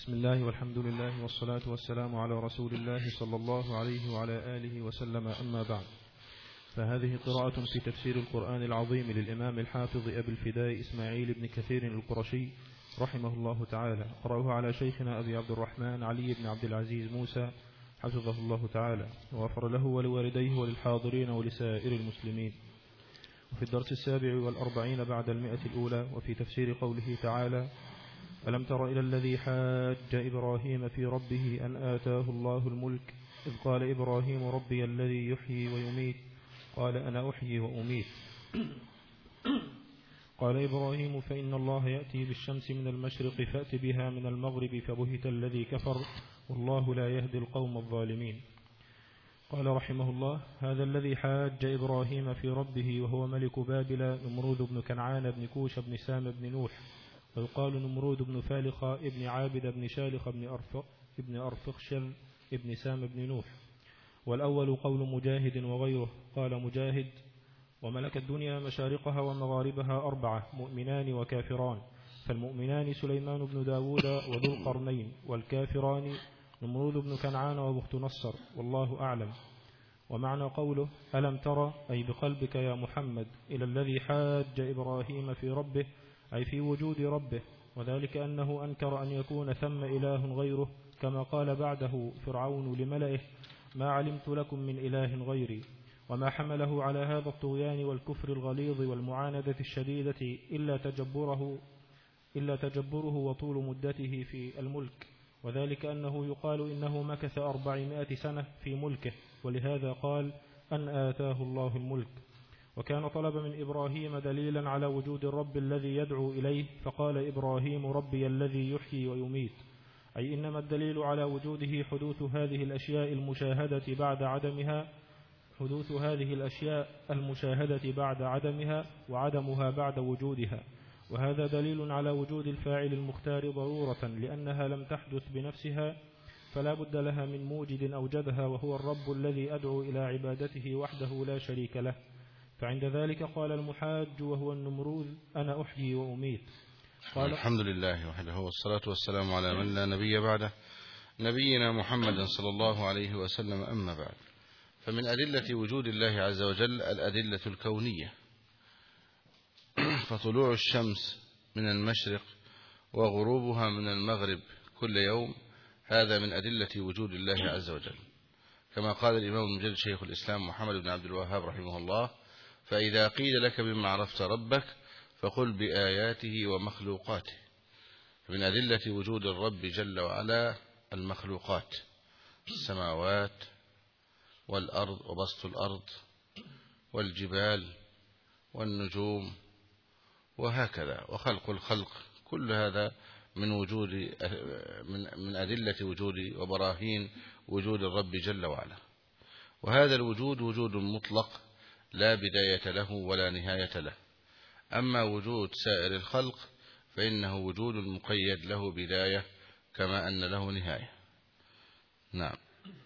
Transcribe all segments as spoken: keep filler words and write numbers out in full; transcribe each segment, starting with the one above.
بسم الله والحمد لله والصلاة والسلام على رسول الله صلى الله عليه وعلى آله وسلم، أما بعد، فهذه قراءة في تفسير القرآن العظيم للإمام الحافظ أبي الفداء إسماعيل بن كثير القرشي رحمه الله تعالى، قرأه على شيخنا أبي عبد الرحمن علي بن عبد العزيز موسى حفظه الله تعالى، وغفر له ولوالديه وللحاضرين ولسائر المسلمين. وفي الدرس السابع والأربعين بعد المئة الأولى، وفي تفسير قوله تعالى: ألم تر إلى الذي حاج إبراهيم في ربه أن آتاه الله الملك إذ قال إبراهيم ربي الذي يحيي ويميت قال أنا أحيي وأميت. قال إبراهيم فإن الله يأتي بالشمس من المشرق فأت بها من المغرب فبهت الذي كفر والله لا يهدي القوم الظالمين. قال رحمه الله: هذا الذي حاج إبراهيم في ربه وهو ملك بابل نمرود بن كنعان بن كوش بن سام بن نوح، ويقال نمرود بن فالخ ابن عابد بن شالخ بن أرفق ابن أرفخشل ابن سام بن نوح. والأول قول مجاهد وغيره. قال مجاهد: وملك الدنيا مشارقها ومغاربها أربعة، مؤمنان وكافران، فالمؤمنان سليمان بن داود وذو القرنين، والكافران نمرود بن كنعان وبخت نصر، والله أعلم. ومعنى قوله ألم ترى أي بقلبك يا محمد إلى الذي حاج إبراهيم في ربه، أي في وجود ربه، وذلك أنه أنكر أن يكون ثم إله غيره، كما قال بعده فرعون لملئه: ما علمت لكم من إله غيري. وما حمله على هذا الطغيان والكفر الغليظ والمعاندة الشديدة إلا تجبره إلا تجبره وطول مدته في الملك، وذلك أنه يقال إنه مكث أربعمائة سنة في ملكه، ولهذا قال أن آتاه الله الملك. وكان طلب من إبراهيم دليلا على وجود الرب الذي يدعو إليه، فقال إبراهيم ربي الذي يحيي ويميت، أي إنما الدليل على وجوده حدوث هذه الأشياء المشاهدة بعد عدمها حدوث هذه الأشياء المشاهدة بعد عدمها وعدمها بعد وجودها، وهذا دليل على وجود الفاعل المختار ضرورة، لأنها لم تحدث بنفسها فلا بد لها من موجد أوجدها، وهو الرب الذي أدعو إلى عبادته وحده لا شريك له. فعند ذلك قال المحاج وهو النمرود أنا أحيي وأميت. قال الحمد لله وحده والصلاة والسلام على من لا نبي بعده، نبينا محمد صلى الله عليه وسلم، أما بعد. فمن أدلة وجود الله عز وجل الأدلة الكونية، فطلوع الشمس من المشرق وغروبها من المغرب كل يوم، هذا من أدلة وجود الله عز وجل، كما قال الإمام المجدد شيخ الإسلام محمد بن عبد الوهاب رحمه الله: فإذا قيل لك بما عرفت ربك فقل بآياته ومخلوقاته. فمن أدلة وجود الرب جل وعلا المخلوقات، السماوات والأرض وبسط الأرض والجبال والنجوم وهكذا، وخلق الخلق، كل هذا من وجود من من أدلة وجود وبراهين وجود الرب جل وعلا. وهذا الوجود وجود مطلق لا بداية له ولا نهاية له. أما وجود سائر الخلق فإنه وجود مقيد له بداية كما أن له نهاية. نعم.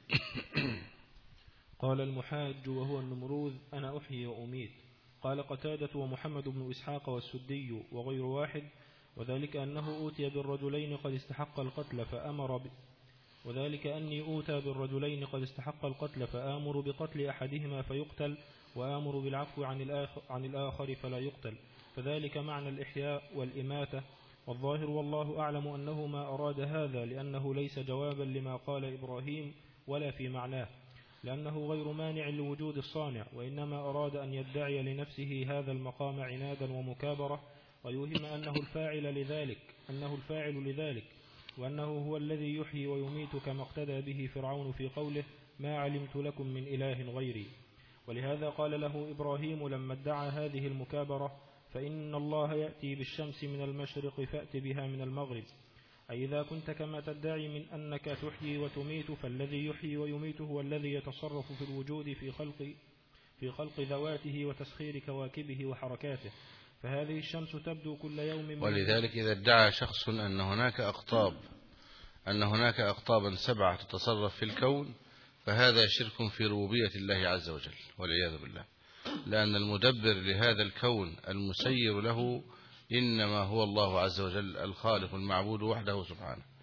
قال المحاج وهو النمرود أنا أحيي وأميت. قال قتادة ومحمد بن إسحاق والسدي وغير واحد: وذلك أنه أوتي بالرجلين قد استحق القتل فأمر ب... وذلك أني أوتى بالرجلين قد استحق القتل فآمر بقتل أحدهما فيقتل، وآمر بالعفو عن الآخر, عن الآخر فلا يقتل، فذلك معنى الإحياء والإماتة. والظاهر والله أعلم أنه ما أراد هذا، لأنه ليس جوابا لما قال إبراهيم ولا في معناه، لأنه غير مانع لوجود الصانع، وإنما أراد أن يدعي لنفسه هذا المقام عنادا ومكابرة، ويوهم أنه الفاعل لذلك أنه الفاعل لذلك وأنه هو الذي يحيي ويميت، كما اقتدى به فرعون في قوله ما علمت لكم من إله غيري. ولهذا قال له إبراهيم لما ادعى هذه المكابرة: فإن الله يأتي بالشمس من المشرق فأت بها من المغرب، أي إذا كنت كما تدعي من أنك تحيي وتميت، فالذي يحيي ويميت هو الذي يتصرف في الوجود في خلق في خلق ذواته وتسخير كواكبه وحركاته، فهذه الشمس تبدو كل يوم. ولذلك إذا ادعى شخص أن هناك أقطاب أن هناك أقطابا سبعة تتصرف في الكون، فهذا شرك في ربوبية الله عز وجل والعياذ بالله، لأن المدبر لهذا الكون المسير له إنما هو الله عز وجل الخالق المعبود وحده سبحانه.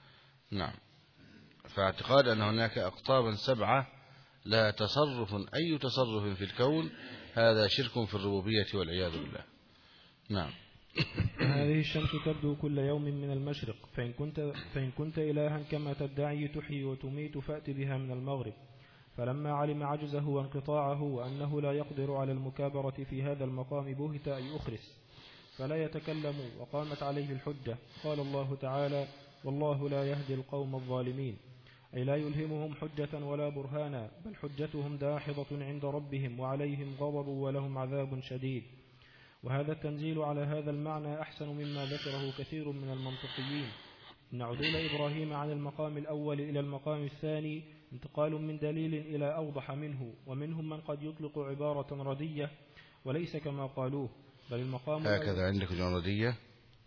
نعم. فاعتقاد أن هناك أقطابا سبعة لا تصرف أي تصرف في الكون، هذا شرك في الربوبية والعياذ بالله. نعم. هذه الشمس تبدو كل يوم من المشرق، فإن كنت, فإن كنت إلها كما تدعي تحيي وتميت فأت بها من المغرب. فلما علم عجزه وانقطاعه وأنه لا يقدر على المكابرة في هذا المقام بهت أي أخرس فلا يتكلم، وقامت عليه الحجة. قال الله تعالى: والله لا يهدي القوم الظالمين، أي لا يلهمهم حجة ولا برهانا، بل حجتهم داحضة عند ربهم وعليهم غضب ولهم عذاب شديد. وهذا التنزيل على هذا المعنى أحسن مما ذكره كثير من المنطقيين. إن عدول إبراهيم عن المقام الأول إلى المقام الثاني انتقال من دليل إلى أوضح منه، ومنهم من قد يطلق عبارة ردية وليس كما قالوه، بل المقام هكذا عندك ردية.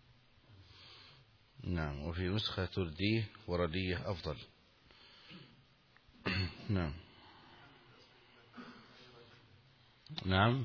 نعم. وفي نسخة ترديه وردية أفضل. نعم. نعم.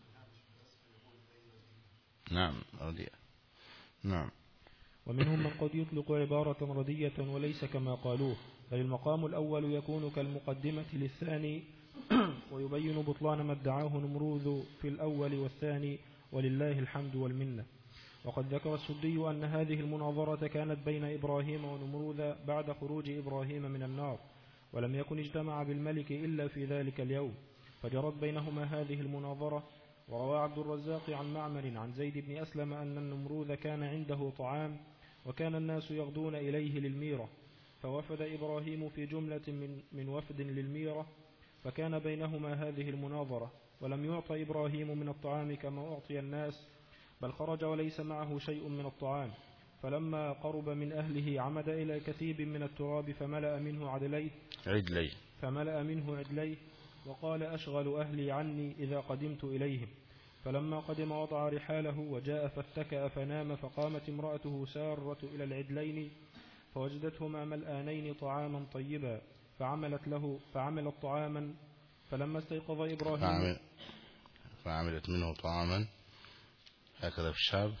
نعم ردية. نعم. ومنهم من قد يطلق عبارة ردية وليس كما قالوه، بل المقام الأول يكون كالمقدمة للثاني ويبين بطلان ما ادعاه نمروذ في الأول والثاني، ولله الحمد والمنة. وقد ذكر السدي أن هذه المناظرة كانت بين إبراهيم ونمروذ بعد خروج إبراهيم من النار، ولم يكن اجتمع بالملك إلا في ذلك اليوم، فجرت بينهما هذه المناظرة. وروى عبد الرزاق عن معمر عن زيد بن أسلم أن النمروذ كان عنده طعام، وكان الناس يغدون إليه للميرة، فوفد إبراهيم في جملة من, من وفد للميرة، فكان بينهما هذه المناظرة، ولم يعط إبراهيم من الطعام كما أعطي الناس، بل خرج وليس معه شيء من الطعام. فلما قرب من أهله عمد إلى كثيب من التراب فملأ منه عدليه عدليه فملأ منه عدليه وقال: أشغل أهلي عني إذا قدمت إليهم. فلما قدم وضع رحاله وجاء فاتكأ فنام، فقامت امرأته سارة إلى العدلين فوجدتهما ملآنين طعاما طيبا، فعملت له فعملت طعاما. فلما استيقظ إبراهيم فعمل فعملت منه طعاما، هكذا في الشعب،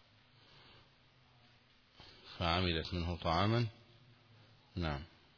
فعملت منه طعاما. نعم.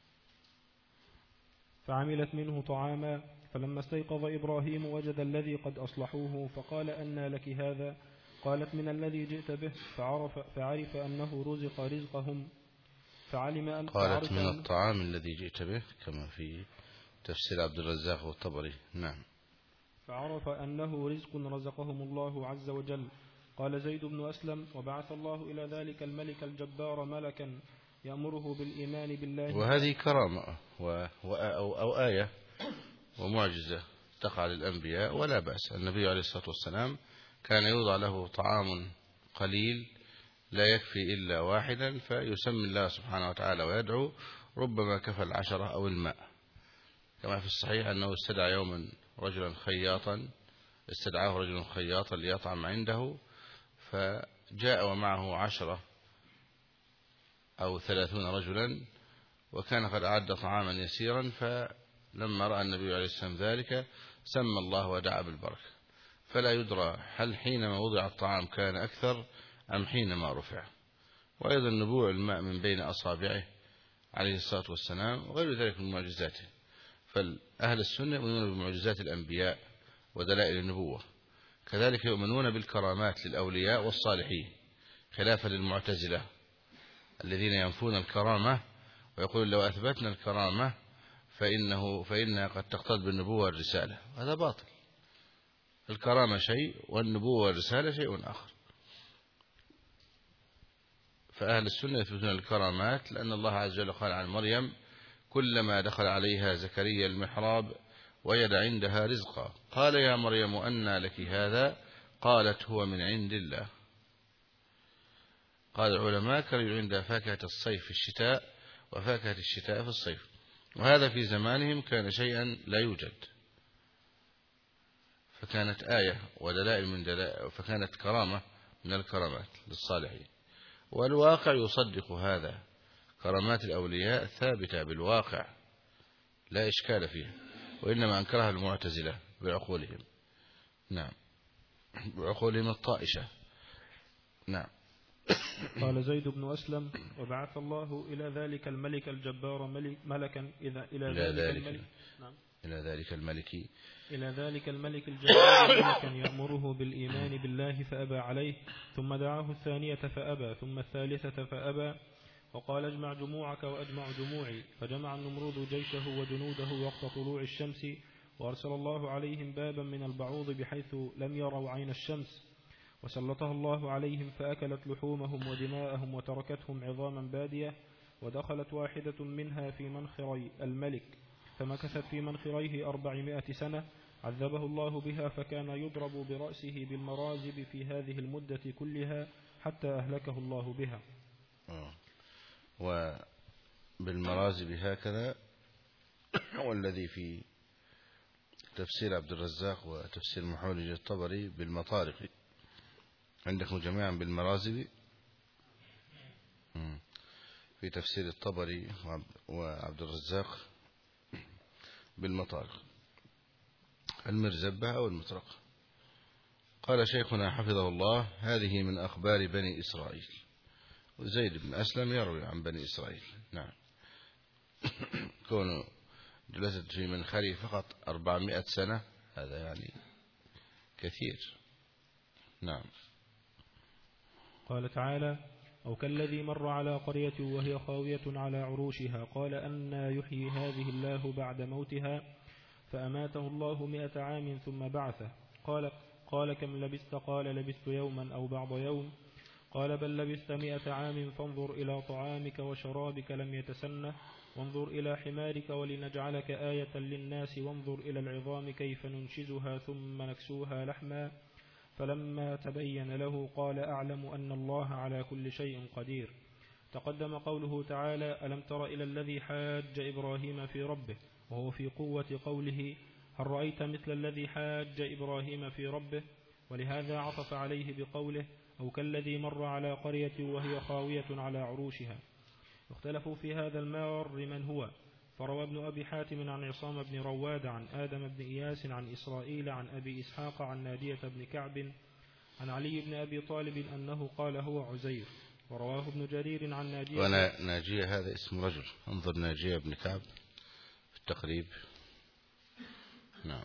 فعملت منه طعاما. فلما استيقظ إبراهيم وجد الذي قد أصلحوه، فقال: أنى لك هذا؟ قالت: من الذي جئت به. فعرف, فعرف أنه رزق رزقهم، فعلم أن قالت: من الطعام الذي جئت به، كما في تفسير عبد الرزاق والطبري. نعم. فعرف أنه رزق رزقهم الله عز وجل. قال زيد بن أسلم: وبعث الله إلى ذلك الملك الجبار ملكا يأمره بالإيمان بالله. وهذه كرامة و... و... أو... أو آية ومعجزة تقع للأنبياء، ولا بأس. النبي عليه الصلاة والسلام كان يوضع له طعام قليل لا يكفي إلا واحدا، فيسمي الله سبحانه وتعالى ويدعو، ربما كفى العشرة أو الماء، كما في الصحيح أنه استدعى يوما رجلا خياطا استدعاه رجل خياطا ليطعم عنده، فجاء ومعه عشرة أو ثلاثون رجلا، وكان قد أعد طعاما يسيرا، فلما رأى النبي عليه السلام ذلك سمى الله ودعا بالبركة. فلا يدرى هل حينما وضع الطعام كان أكثر أم حينما رفع. وأيضا نبوع الماء من بين أصابعه عليه الصلاة والسلام وغير ذلك من معجزاته. فالأهل السنة يؤمنون بمعجزات الأنبياء ودلائل النبوة، كذلك يؤمنون بالكرامات للأولياء والصالحين، خلافا للمعتزلة الذين ينفون الكرامة ويقولون لو أثبتنا الكرامة فإنه فإنها قد تقتضي بالنبوة والرسالة. هذا باطل. الكرامة شيء والنبوة والرسالة شيء آخر. فأهل السنة يثبتون الكرامات لأن الله عز وجل قال عن مريم: كلما دخل عليها زكريا المحراب وجد عندها رزقا قال يا مريم أنى لك هذا؟ قالت: هو من عند الله. قال العلماء: كانوا عند فاكهة الصيف في الشتاء وفاكهة الشتاء في الصيف، وهذا في زمانهم كان شيئا لا يوجد، فكانت آية ودلائل من دلائل، فكانت كرامة من الكرامات للصالحين. والواقع يصدق هذا، كرامات الأولياء ثابتة بالواقع لا إشكال فيها، وإنما أنكرها المعتزلة بعقولهم. نعم، بعقولهم الطائشة. نعم. قال زيد بن أسلم: وبعث الله إلى ذلك الملك الجبار ملكا إذا إلى, إلى ذلك, ذلك الملك نعم إلى ذلك الملك إلى ذلك الملك الجبار ملكا يأمره بالإيمان بالله فأبى عليه، ثم دعاه الثانية فأبى، ثم الثالثة فأبى، وقال: اجمع جموعك وأجمع جموعي، فجمع النمرود جيشه وجنوده وقت طلوع الشمس، وأرسل الله عليهم بابا من البعوض بحيث لم يروا عين الشمس، وسلطها الله عليهم فأكلت لحومهم ودماءهم وتركتهم عظاما بادية، ودخلت واحدة منها في منخري الملك فمكثت في منخريه أربعمائة سنة، عذبه الله بها فكان يضرب برأسه بالمرازب في هذه المدة كلها حتى أهلكه الله بها. وبالمرازب هكذا والذي في تفسير عبد الرزاق وتفسير محمد الطبري بالمطارق، عندكم جميعا بالمرازب في تفسير الطبري وعبد الرزاق بالمطارق، المرزبة أو المطرقة. قال شيخنا حفظه الله: هذه من أخبار بني إسرائيل. وزيد بن أسلم يروي عن بني إسرائيل. نعم. كونه جلست في منخري فقط أربعمائة سنة، هذا يعني كثير. نعم. قال تعالى: أو كالذي مر على قرية وهي خاوية على عروشها قال أنى يحيي هذه الله بعد موتها، فأماته الله مئة عام ثم بعثه، قال, قال كم لبثت؟ قال لبثت يوما أو بعض يوم، قال بل لبثت مئة عام، فانظر إلى طعامك وشرابك لم يتسنه، وانظر إلى حمارك ولنجعلك آية للناس، وانظر إلى العظام كيف ننشزها ثم نكسوها لحما، فلما تبين له قال أعلم أن الله على كل شيء قدير. تقدم قوله تعالى: ألم تر إلى الذي حاج إبراهيم في ربه، وهو في قوة قوله: هل رأيت مثل الذي حاج إبراهيم في ربه، ولهذا عطف عليه بقوله: أو كالذي مر على قرية وهي خاوية على عروشها. اختلفوا في هذا المار من هو، فروى ابن أبي حاتم عن عصام بن رواد عن آدم بن إياس عن إسرائيل عن أبي إسحاق عن نادية بن كعب عن علي بن أبي طالب أنه قال هو عزير. ورواه ابن جرير عن ناجية. وناجية هذا اسم رجل، انظر ناجية بن كعب في التقريب. نعم.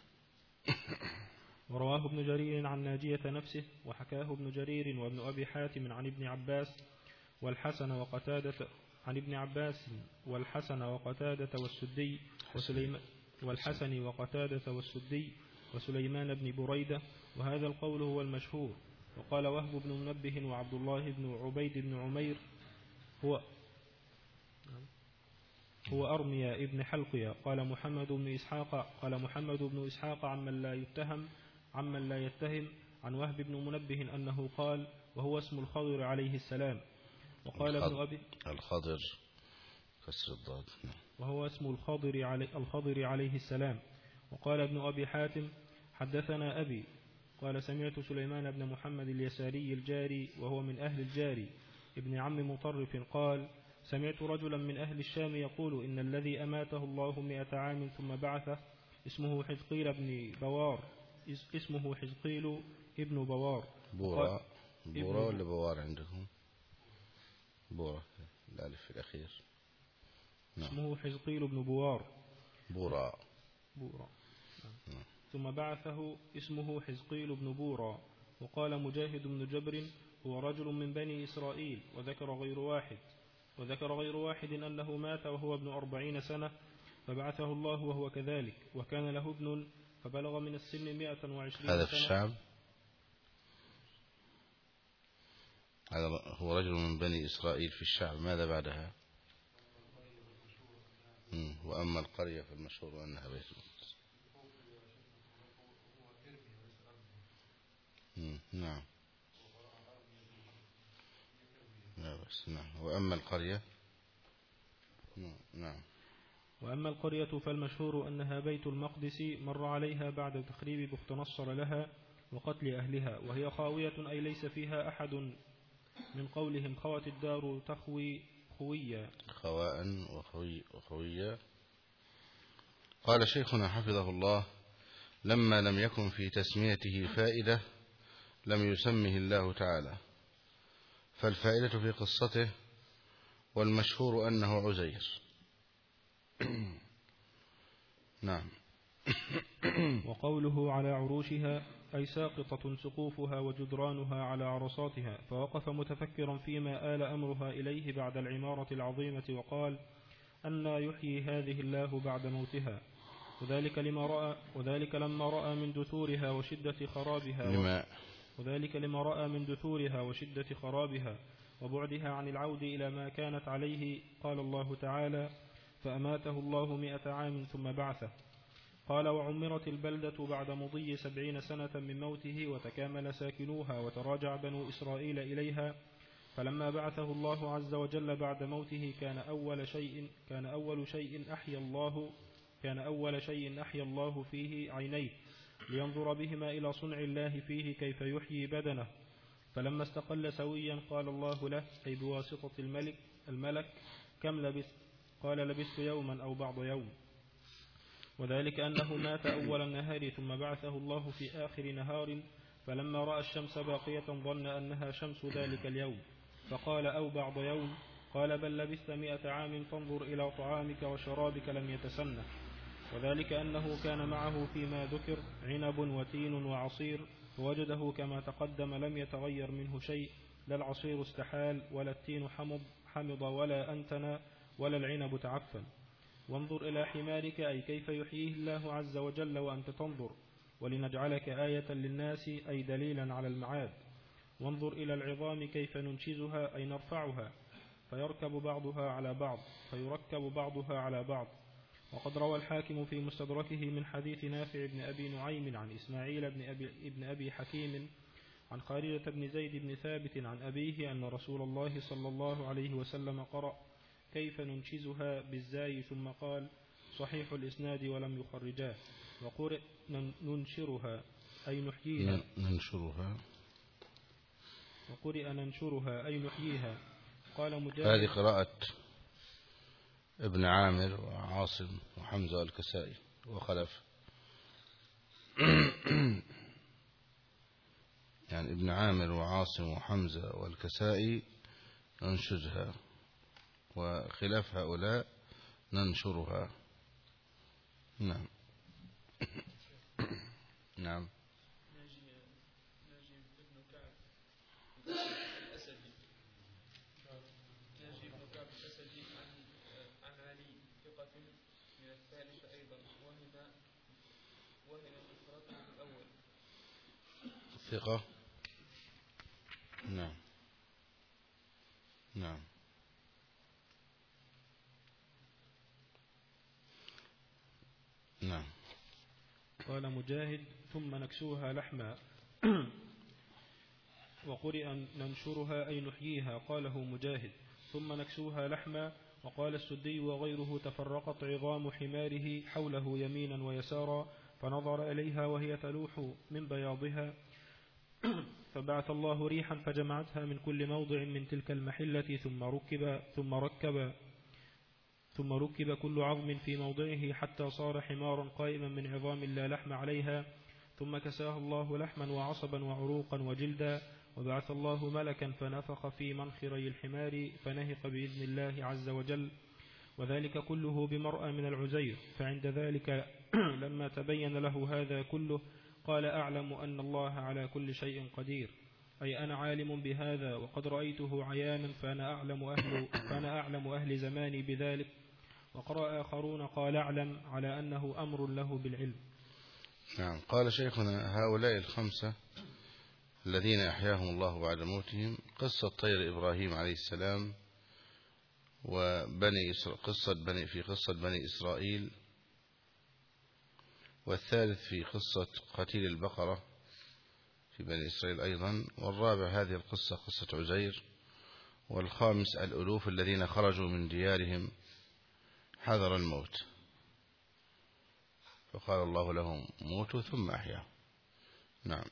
ورواه ابن جرير عن ناجية نفسه، وحكاه ابن جرير وابن أبي حاتم عن ابن عباس والحسن وقتادة عن ابن عباس والحسن وقتادة والسدي وسليمان والحسن وقتادة والسدي وسليمان بن بريدة، وهذا القول هو المشهور. وقال وهب بن منبه وعبد الله بن عبيد بن عمير هو هو أرميا ابن حلقيا. قال محمد بن إسحاق قال محمد بن إسحاق عمن لا يتهم عمن لا يتهم عن وهب بن منبه أنه قال وهو اسم الخضر عليه السلام. وقال ابن أبي الخضر كسر الضاد وهو اسم الخضر علي الخضر عليه السلام. وقال ابن أبي حاتم حدثنا أبي قال سمعت سليمان بن محمد اليساري الجاري وهو من أهل الجاري ابن عم مطرف قال سمعت رجلا من أهل الشام يقول إن الذي أماته الله مئة عام ثم بعثه اسمه حزقيل بن بوار اسمه حزقيل ابن بوار. بورا بورا ولا بوار عندكم؟ بورا الألف في الأخير. نعم. اسمه حزقيل بن بوار بورا بورا نعم. ثم بعثه اسمه حزقيل بن بورا. وقال مجاهد بن جبر هو رجل من بني إسرائيل. وذكر غير واحد وذكر غير واحد أنه مات وهو ابن أربعين سنة فبعثه الله وهو كذلك، وكان له ابن فبلغ من السن مئة وعشرين هذا سنة. في الشعب. هذا هو رجل من بني إسرائيل في الشعب. ماذا بعدها؟ وأما القرية فالمشهور أنها بيت المقدس. نعم. لا بس نعم. وأما القرية نعم. وأما القرية فالمشهور أنها بيت المقدس مر عليها بعد تخريب بخت نصر لها وقتل أهلها، وهي خاوية أي ليس فيها أحد، من قولهم خوت الدار تخوي خويا خواء وخوي وخويا. قال شيخنا حفظه الله لما لم يكن في تسميته فائدة لم يسمه الله تعالى، فالفائدة في قصته والمشهور أنه عزير. نعم. وقوله على عروشها أي ساقطة سقوفها وجدرانها على عرصاتها، فوقف متفكرا فيما آل أمرها إليه بعد العمارة العظيمة وقال: أنى يحيي هذه الله بعد موتها. وذلك لما رأى وذلك لما رأى من دثورها وشدة خرابها لما وذلك لما رأى من دثورها وشدة خرابها وبعدها عن العود إلى ما كانت عليه. قال الله تعالى: فأماته الله مئة عام ثم بعثه. قال: وعمرت البلدة بعد مضي سبعين سنة من موته، وتكامل ساكنوها وتراجع بنو إسرائيل إليها. فلما بعثه الله عز وجل بعد موته كان أول شيء كان أول شيء أحيا الله كان أول شيء أحيا الله فيه عينيه، لينظر بهما إلى صنع الله فيه كيف يحيي بدنه. فلما استقل سويا قال الله له، أي بواسطة الملك الملك: كم لبثت؟ قال: لبثت يوما أو بعض يوم. وذلك أنه مات أول النهار ثم بعثه الله في آخر نهار، فلما رأى الشمس باقية ظن أنها شمس ذلك اليوم، فقال: أو بعض يوم. قال: بل لبثت مئة عام فانظر إلى طعامك وشرابك لم يتسنه. وذلك أنه كان معه فيما ذكر عنب وتين وعصير، فوجده كما تقدم لم يتغير منه شيء، لا العصير استحال ولا التين حمض حمض ولا أنتن ولا العنب تعفن. وانظر إلى حمارك، أي كيف يحييه الله عز وجل وأنت تنظر، ولنجعلك آية للناس، أي دليلا على المعاد. وانظر إلى العظام كيف ننشزها، أي نرفعها، فيركب بعضها على بعض فيركب بعضها على بعض. وقد روى الحاكم في مستدركه من حديث نافع بن أبي نعيم عن إسماعيل بن أبي, ابن أبي حكيم عن خارجة بن زيد بن ثابت عن أبيه أن رسول الله صلى الله عليه وسلم قرأ: كيف ننشزها بالزاي، ثم قال: صحيح الإسناد ولم يخرجاه. وقرئ ننشرها أي نحييها ننشرها وقرئ ننشرها أي نحييها. قال مجاهد: هذه قراءة ابن عامر وعاصم وحمزة والكسائي وخلف. يعني ابن عامر وعاصم وحمزة والكسائي ننشزها، وخلاف هؤلاء ننشرها. نعم. نعم. ثقة. نعم. نعم. نعم. قال مجاهد: ثم نكسوها لحما. وقرئ ننشرها أي نحييها، قاله مجاهد: ثم نكسوها لحما. وقال السدي وغيره: تفرقت عظام حماره حوله يمينا ويسارا، فنظر إليها وهي تلوح من بياضها، فبعث الله ريحا فجمعتها من كل موضع من تلك المحلة، ثم ركب ثم ركب ثم ركب كل عظم في موضعه حتى صار حمارا قائما من عظام لا لحم عليها. ثم كساه الله لحما وعصبا وعروقا وجلدا، وبعث الله ملكا فنفخ في منخري الحمار فنهق بإذن الله عز وجل. وذلك كله بمرأى من العزير. فعند ذلك لما تبين له هذا كله قال: أعلم أن الله على كل شيء قدير، أي أنا عالم بهذا وقد رأيته عيانا، فأنا أعلم أهل, فأنا أعلم أهل زماني بذلك. وقرأ آخرون: قال أعلم، على أنه أمر له بالعلم. نعم. قال شيخنا: هؤلاء الخمسة الذين أحياهم الله بعد موتهم قصة طير إبراهيم عليه السلام، وبني قصة بني في قصة بني إسرائيل، والثالث في قصة قتيل البقرة في بني إسرائيل أيضا، والرابع هذه القصة قصة عزير، والخامس الألوف الذين خرجوا من ديارهم حذر الموت، فقال الله لهم موتوا ثم أحياهم. نعم.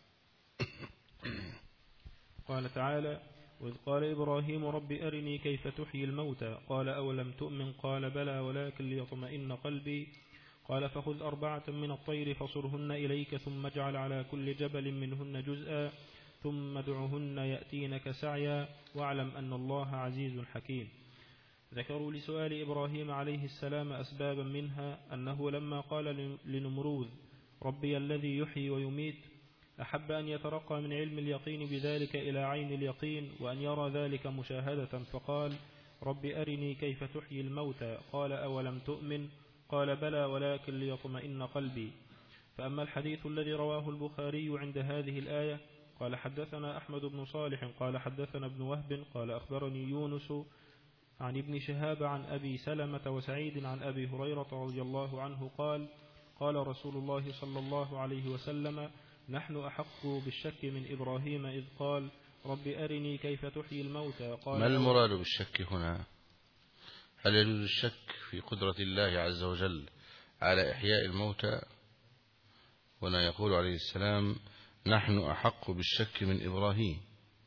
قال تعالى: وإذ قال إبراهيم رب أرني كيف تحيي الموتى، قال أولم تؤمن، قال بلى ولكن ليطمئن قلبي، قال فخذ أربعة من الطير فصرهن إليك ثم اجعل على كل جبل منهن جزءا ثم ادعهن يأتينك سعيا واعلم أن الله عزيز حكيم. ذكروا لسؤال إبراهيم عليه السلام أسبابا، منها أنه لما قال لنمروذ ربي الذي يحيي ويميت أحب أن يترقى من علم اليقين بذلك إلى عين اليقين وأن يرى ذلك مشاهدة، فقال رب أرني كيف تحيي الموتى، قال أولم تؤمن، قال بلى ولكن ليطمئن قلبي. فأما الحديث الذي رواه البخاري عند هذه الآية قال حدثنا أحمد بن صالح قال حدثنا ابن وهب قال أخبرني يونس عن ابن شهاب عن أبي سلمة وسعيد عن أبي هريرة رضي الله عنه قال قال رسول الله صلى الله عليه وسلم نحن أحق بالشك من إبراهيم إذ قال رب أرني كيف تحيي الموتى. قال ما المراد بالشك هنا؟ هل يجوز الشك في قدرة الله عز وجل على إحياء الموتى؟ هنا يقول عليه السلام نحن أحق بالشك من إبراهيم.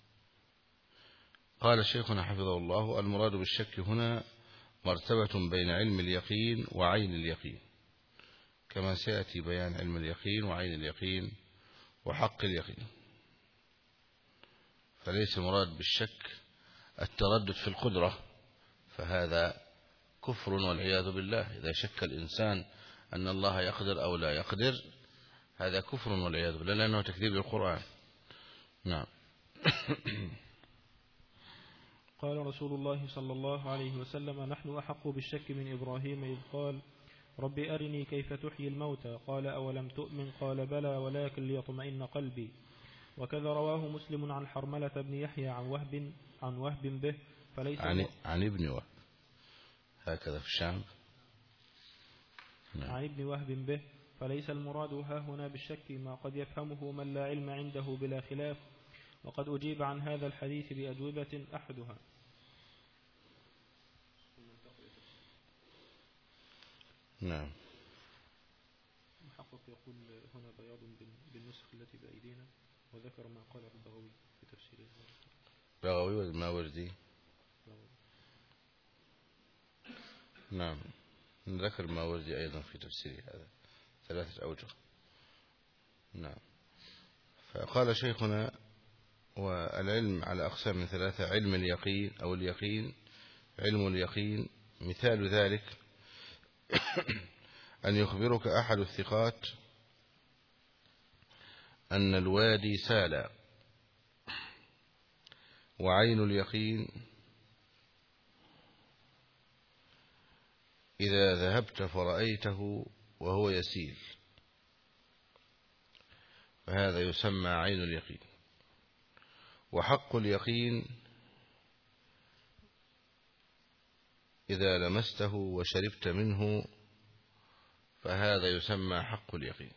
قال شيخنا حفظه الله المراد بالشك هنا مرتبة بين علم اليقين وعين اليقين، كما سيأتي بيان علم اليقين وعين اليقين وحق اليقين. فليس المراد بالشك التردد في القدرة، فهذا كفر والعياذ بالله. إذا شك الإنسان أن الله يقدر أو لا يقدر هذا كفر والعياذ بالله، لأنه تكذيب للقرآن. نعم. قال رسول الله صلى الله عليه وسلم نحن أحق بالشك من إبراهيم إذ قال رب أرني كيف تحيي الموتى، قال أولم تؤمن، قال بلى ولكن ليطمئن قلبي. وكذا رواه مسلم عن حرملة بن يحيى عن وهب عن وهب به فليس عن, عن ابن وهب هكذا في الشام. نعم. عن ابن وهب به فليس المراد ها هنا بالشك ما قد يفهمه من لا علم عنده بلا خلاف، وقد أجيب عن هذا الحديث بأجوبة أحدها. نعم. المحقق يقول هنا بياض بالنسخ التي بأيدينا، وذكر ما قال البغوي في تفسيره. بغوي والماوردي. نعم، ذكر الماوردي أيضا في تفسيره هذا ثلاثة أوجه. نعم. فقال شيخنا والعلم على أقسام من ثلاثة: علم اليقين أو اليقين، علم اليقين. مثال ذلك أن يخبرك أحد الثقات أن الوادي سال. وعين اليقين إذا ذهبت فرأيته وهو يسيل، فهذا يسمى عين اليقين. وحق اليقين إذا لمسته وشربت منه، فهذا يسمى حق اليقين.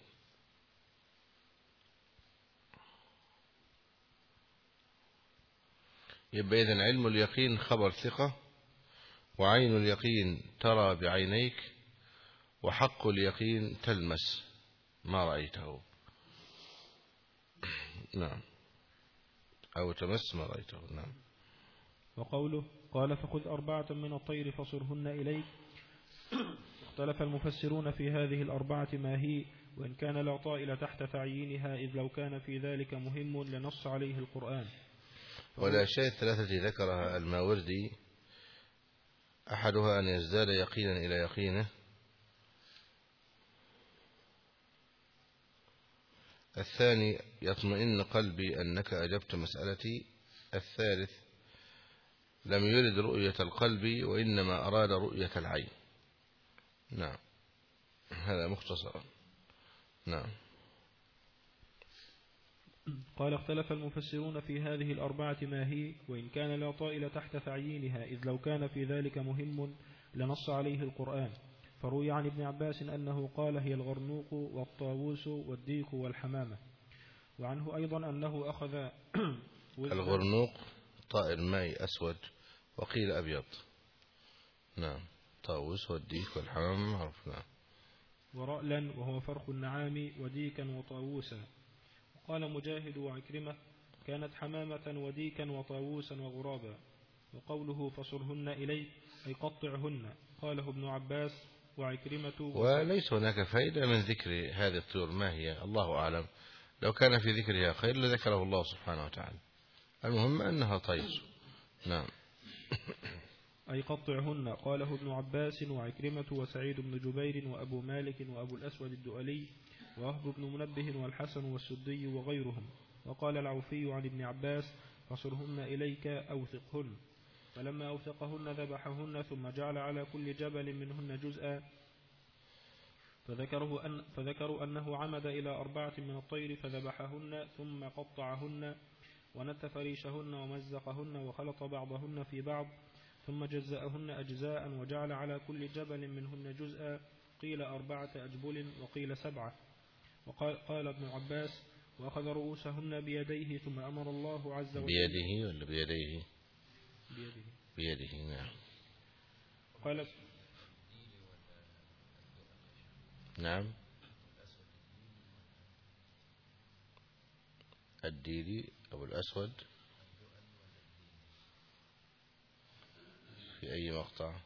يبقى إذن علم اليقين خبر ثقة، وعين اليقين ترى بعينيك، وحق اليقين تلمس ما رأيته. نعم، أو تمس ما رأيته. نعم. وقوله قال فخذ أربعة من الطير فصرهن إليك، اختلف المفسرون في هذه الأربعة ما هي، وإن كان لا طائل تحت تعيينها، إذ لو كان في ذلك مهم لنص عليه القرآن. ولا شيء الثلاثة ذكرها الماوردي أحدها أن يزداد يقينا إلى يقينه، الثاني يطمئن قلبي أنك أجبت مسألتي، الثالث لم يرد رؤية القلب وإنما أراد رؤية العين. نعم، هذا مختصرا. نعم. قال اختلف المفسرون في هذه الأربعة ما هي، وإن كان لا طائل تحت تعيينها، إذ لو كان في ذلك مهم لنص عليه القرآن. فروي عن ابن عباس أنه قال هي الغرنوق والطاووس والديك والحمامة. وعنه أيضا أنه أخذ الغرنوق طائر ماء أسود وقيل أبيض. نعم. طاووس والديك والحمامة معروف. نعم. ورألا وهو فرخ النعام وديكا وطاووسا. قال مجاهد وعكرمة كانت حمامة وديكا وطاووسا وغرابا. وقوله فصرهن إليك أي قطعهن، قاله ابن عباس وعكرمة. وليس هناك فائدة من ذكر هذه الطيور ما هي، الله أعلم، لو كان في ذكرها خير لذكره الله سبحانه وتعالى. المهم أنها طير. نعم. أي قطعهن. قاله ابن عباس وعكرمة وسعيد بن جبير وأبو مالك وأبو الأسود الدؤلي ووهب بن منبه والحسن والسدي وغيرهم. وقال العوفي عن ابن عباس فصرهن إليك أوثقهن. فلما أوثقهن ذبحهن ثم جعل على كل جبل منهن جزءا. فذكره أن فذكروا أنه عمد إلى أربعة من الطير فذبحهن ثم قطعهن ونتف ريشهن ومزقهن وخلط بعضهن في بعض ثم جزأهن أجزاء وجعل على كل جبل منهن جزءا. قيل أربعة أجبل وقيل سبعة. وقال قال ابن عباس وأخذ رؤوسهن بيديه ثم أمر الله عز وجل بيده ولا بيديه؟ بيده بيده. نعم. قال نعم. الديلي أو الأسود في أي مقطع؟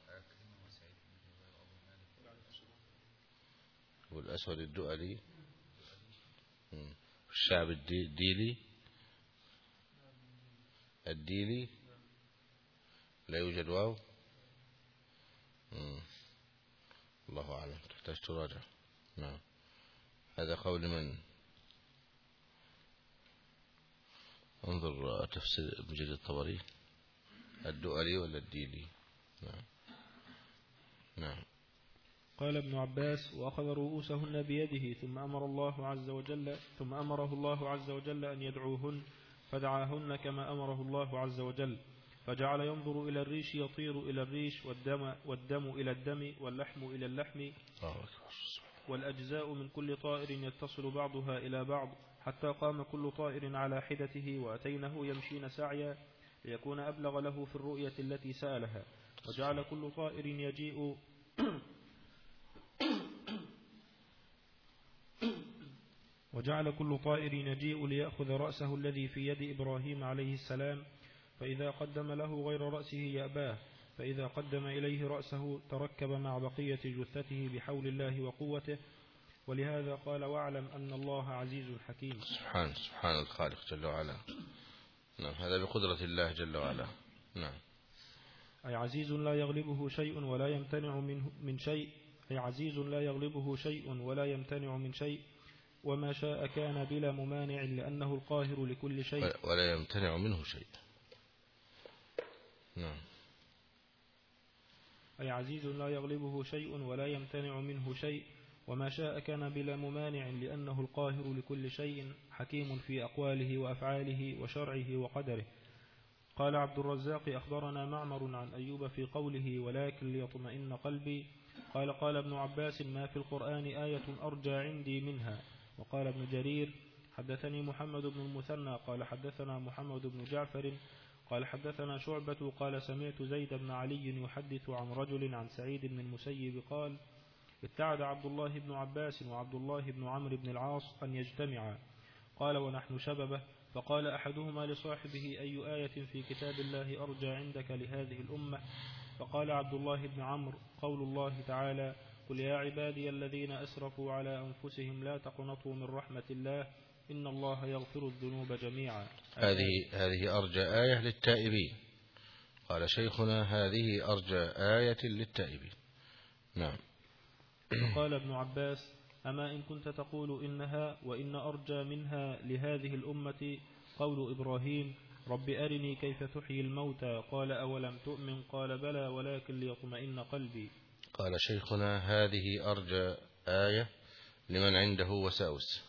والأسود الدؤلي الشعب الديلي. الديلي لا يوجد واو. مم. الله أعلم، تحتاج تراجع. نعم. هذا قول من؟ انظر تفسير ابن جرير الطبري. الدؤلي ولا الديلي؟ نعم. نعم. قال ابن عباس وأخذ رؤوسهن بيده ثم أمر الله عز وجل ثم أمره الله عز وجل أن يدعوهن فدعاهن كما أمره الله عز وجل. فجعل ينظر إلى الريش يطير إلى الريش والدم, والدم إلى الدم واللحم إلى اللحم والأجزاء من كل طائر يتصل بعضها إلى بعض حتى قام كل طائر على حدته وأتينه يمشين سعيا ليكون أبلغ له في الرؤية التي سألها. وجعل كل طائر يجيء وجعل كل طائر يجيء ليأخذ رأسه الذي في يد إبراهيم عليه السلام فإذا قدم له غير رأسه يأباه فإذا قدم إليه رأسه تركب مع بقية جثته بحول الله وقوته. ولهذا قال واعلم أن الله عزيز حكيم. سبحان سبحان الخالق جل وعلا. نعم. هذا بقدرة الله جل وعلا. نعم. أي عزيز لا يغلبه شيء ولا يمتنع منه من شيء أي عزيز لا يغلبه شيء ولا يمتنع من شيء وما شاء كان بلا ممانع لأنه القاهر لكل شيء ولا يمتنع منه شيء. نعم. أي عزيز لا يغلبه شيء ولا يمتنع منه شيء وما شاء كان بلا ممانع لأنه القاهر لكل شيء حكيم في أقواله وأفعاله وشرعه وقدره. قال عبد الرزاق أخبرنا معمر عن أيوب في قوله ولكن ليطمئن قلبي. قال قال ابن عباس ما في القرآن آية أرجى عندي منها. وقال ابن جرير حدثني محمد بن المثنى قال حدثنا محمد بن جعفر قال حدثنا شعبة قال سمعت زيد بن علي يحدث عن رجل عن سعيد بن المسيب قال ابتعد عبد الله بن عباس وعبد الله بن عمرو بن العاص أن يجتمعا. قال ونحن شببه فقال أحدهما لصاحبه أي آية في كتاب الله أرجى عندك لهذه الأمة؟ فقال عبد الله بن عمرو قول الله تعالى قل يا عبادي الذين أسرفوا على أنفسهم لا تقنطوا من رحمة الله إن الله يغفر الذنوب جميعا. هذه هذه أرجى آية للتائبين. قال شيخنا هذه أرجى آية للتائبين. نعم. قال ابن عباس أما إن كنت تقول إنها وإن أرجى منها لهذه الأمة قول إبراهيم رب أرني كيف تحيي الموتى قال أولم تؤمن قال بلى ولكن ليطمئن قلبي. قال شيخنا هذه أرجى آية لمن عنده وساوس.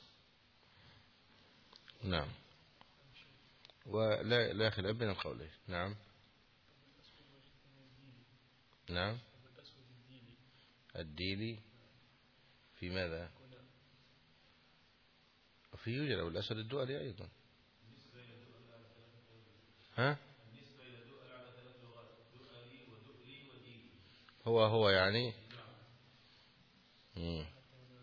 نعم. ولا لا خلاف بين القولين. نعم. نعم. الديلي في ماذا؟ في يوجد الأسود الدؤلي أيضا. ها؟ هو هو يعني مم.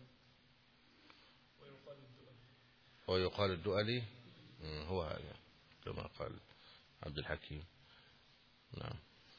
ويقال الدؤلي هو هذا كما قال عبد الحكيم. نعم.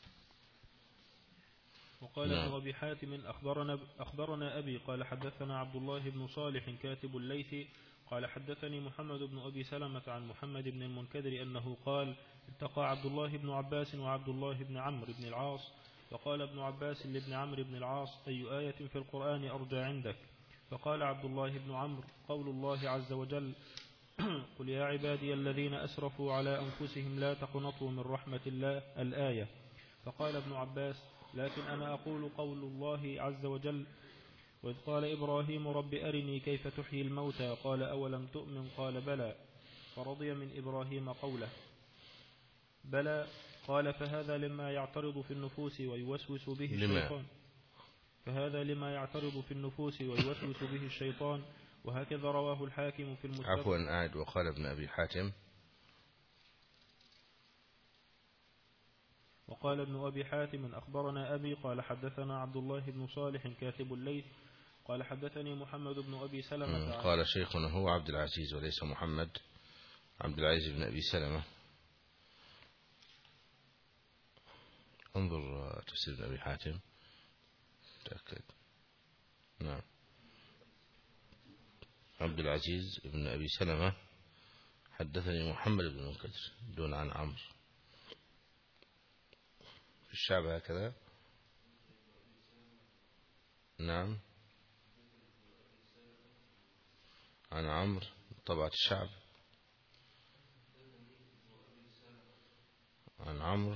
وقال ابن أبي حاتم أخبرنا, أخبرنا أبي قال حدثنا عبد الله بن صالح كاتب الليث قال حدثني محمد بن أبي سلمة عن محمد بن المنكدر أنه قال التقى عبد الله بن عباس وعبد الله بن عمرو بن العاص فقال ابن عباس لابن عمرو بن العاص أي آية في القرآن أرجى عندك؟ فقال عبد الله بن عمرو قول الله عز وجل قل يا عبادي الذين أسرفوا على أنفسهم لا تقنطوا من رحمة الله الآية. فقال ابن عباس لكن أنا أقول قول الله عز وجل وإذ قال إبراهيم رب أرني كيف تحيي الموتى قال أولم تؤمن قال بلى فرضي من إبراهيم قوله بلى قال فهذا لما يعترض في النفوس ويوسوس به الشيطان فهذا لما يعترض في النفوس ويوسوس به الشيطان وهكذا رواه الحاكم في المستدرك. عفوا أعد وقال ابن أبي حاتم وقال ابن أبي حاتم أخبرنا أبي قال حدثنا عبد الله بن صالح كاتب الليث قال حدثني محمد بن أبي سلمة قال شيخنا هو عبد العزيز وليس محمد عبد العزيز بن أبي سلمة. انظر تفسير ابن أبي حاتم تأكد. نعم عبد العزيز بن أبي سلمة حدثني محمد بن المنكدر دون عن عمرو في الشعب هكذا. نعم عن عمرو طبعة الشعب عن عمرو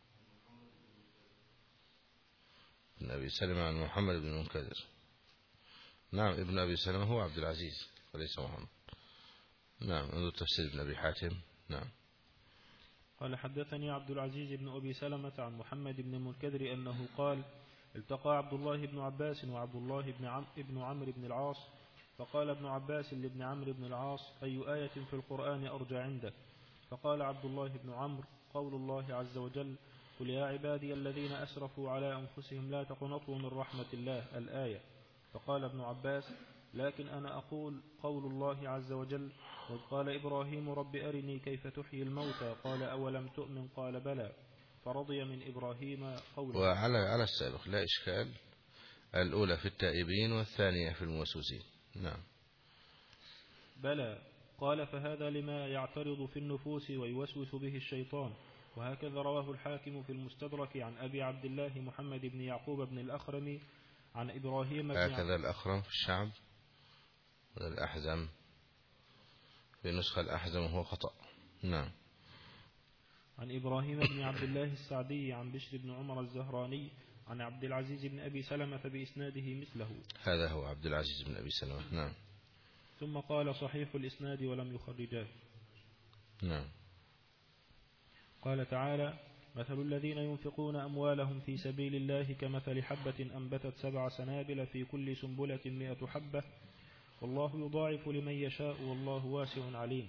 بن أبي سلمة عن محمد بن المنكدر. نعم ابن أبي سلمة هو عبد العزيز وليس محمد. نعم انظر تفسير ابن أبي حاتم. نعم قال حدثني عبد العزيز بن أبي سلمة عن محمد بن المنكدر أنه قال التقى عبد الله بن عباس وعبد الله بن عم ابن عمرو بن العاص فقال ابن عباس لابن عمرو بن العاص أي آية في القرآن أرجى عندك؟ فقال عبد الله بن عمرو قول الله عز وجل قل يا عبادي الذين أسرفوا على أنفسهم لا تقنطوا من رحمة الله الآية. فقال ابن عباس لكن أنا أقول قول الله عز وجل وإذ قال إبراهيم رب أرني كيف تحيي الموتى قال أولم تؤمن قال بلى فرضي من إبراهيم قوله. وعلى على السابق لا إشكال، الأولى في التائبين والثانية في الموسوسين. نعم بلى قال فهذا لما يعترض في النفوس ويوسوس به الشيطان وهكذا رواه الحاكم في المستدرك عن أبي عبد الله محمد بن يعقوب بن الأخرم عن إبراهيم بن هكذا الأخرم في الشعب ولا الأحزم في نسخة الأحزم وهو خطأ. نعم عن إبراهيم بن عبد الله السعدي عن بشر بن عمر الزهراني عن عبد العزيز بن أبي سلمة بإسناده مثله. هذا هو عبد العزيز بن أبي سلمة. نعم ثم قال صحيح الإسناد ولم يخرجاه. نعم قال تعالى مثل الذين ينفقون أموالهم في سبيل الله كمثل حبة أنبتت سبع سنابل في كل سنبلة مئة حبة والله يضاعف لمن يشاء والله واسع عليم.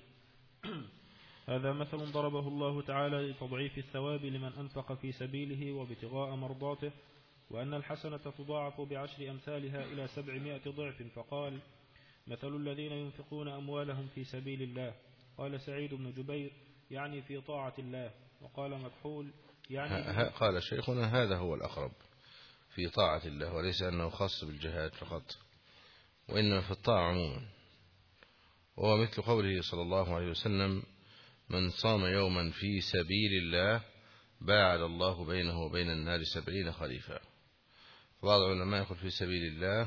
هذا مثل ضربه الله تعالى لتضعيف الثواب لمن أنفق في سبيله وابتغاء مرضاته وأن الحسنة تضاعف بعشر أمثالها إلى سبعمائة ضعف. فقال مثل الذين ينفقون أموالهم في سبيل الله. قال سعيد بن جبير يعني في طاعة الله. وقال مكحول يعني قال شيخنا هذا هو الأقرب في طاعة الله وليس أنه خاص بالجهاد فقط وإنما في الطاعة عموما. وهو مثل قوله صلى الله عليه وسلم من صام يوما في سبيل الله باعد الله بينه وبين النار سبعين خريفا. بعض العلماء يقول في سبيل الله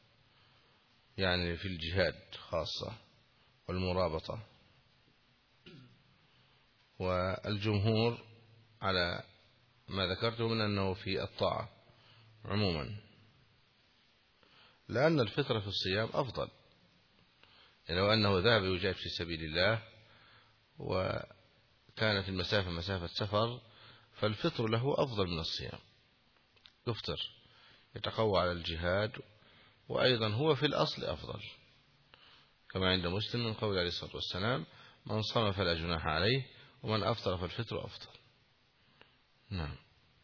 يعني في الجهاد خاصة والمرابطة، والجمهور على ما ذكرته من أنه في الطاعة عموما، لأن الفطرة في الصيام أفضل. يعني لو أنه ذهب يجاهد في سبيل الله وكانت المسافة مسافة سفر فالفطر له أفضل من الصيام، يفطر يتقوى على الجهاد، وأيضا هو في الأصل أفضل كما عند مسلم من قول عليه الصلاة والسلام من صام فلا جناح عليه ومن أفطر فالفطر أفضل. نعم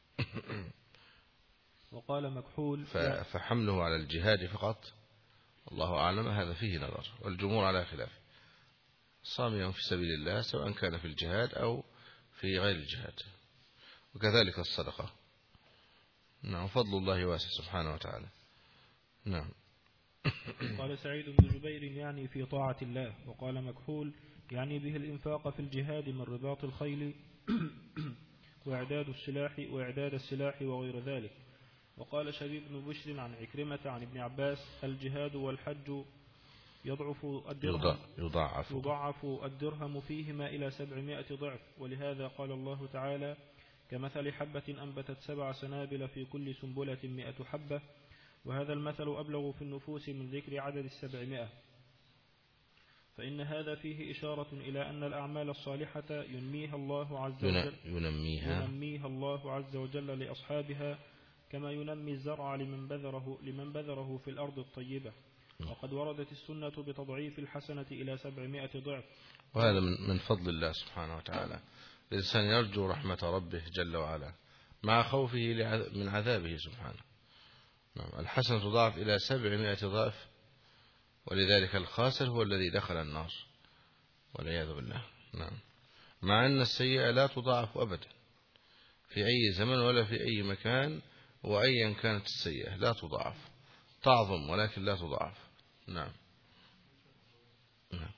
وقال مكحول فحمله على الجهاد فقط الله أعلم هذا فيه نظر، والجمهور على خلاف صام يوم في سبيل الله سواء كان في الجهاد أو في غير الجهاد، وكذلك الصدقة. نعم فضل الله واسع سبحانه وتعالى. نعم قال سعيد بن جبير يعني في طاعة الله. وقال مكحول يعني به الإنفاق في الجهاد من رباط الخيل وإعداد السلاح وإعداد السلاح وغير ذلك. وقال شبيب بن بشر عن عكرمة عن ابن عباس الجهاد والحج يضعف الدرهم يضاعف يضاعف الدرهم فيهما إلى سبعمائة ضعف. ولهذا قال الله تعالى كمثل حبة أنبتت سبع سنابل في كل سنبلة مئة حبة. وهذا المثل أبلغ في النفوس من ذكر عدد السبعمائة، فإن هذا فيه إشارة إلى أن الأعمال الصالحة ينميها الله عز وجل ينميها, ينميها الله عز وجل لأصحابها كما ينمي الزرع لمن بذره, لمن بذره في الأرض الطيبة. وقد وردت السنة بتضعيف الحسنة إلى سبعمائة ضعف. وهذا من فضل الله سبحانه وتعالى. الإنسان يرجو رحمة ربه جل وعلا مع خوفه من عذابه سبحانه. الحسنة تضاعف إلى سبعمائة ضعف، ولذلك الخاسر هو الذي دخل النار والعياذ بالله. نعم. مع أن السيئة لا تضاعف أبدا في أي زمن ولا في أي مكان، وأيا كانت السيئة لا تضاعف، تعظم ولكن لا تضاعف. نعم. نعم.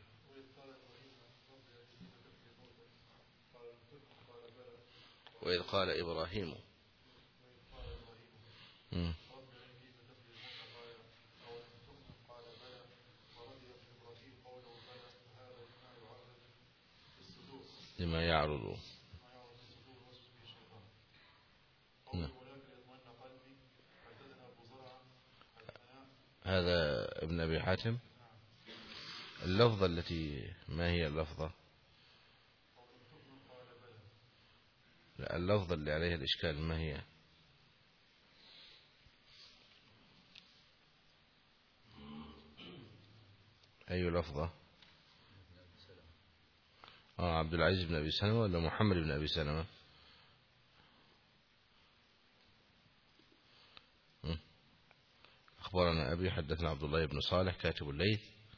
وإذ قال إبراهيم مم. لما يعرض. نعم. هذا ابن أبي حاتم. اللفظة التي ما هي اللفظة؟ لا، اللفظة اللي عليها الإشكال ما هي؟ أي لفظة؟ آه عبد العزيز بن أبي سلمة ولا محمد بن أبي سلمة؟ أخبرنا أبي حدثنا عبد الله بن صالح كاتب الليث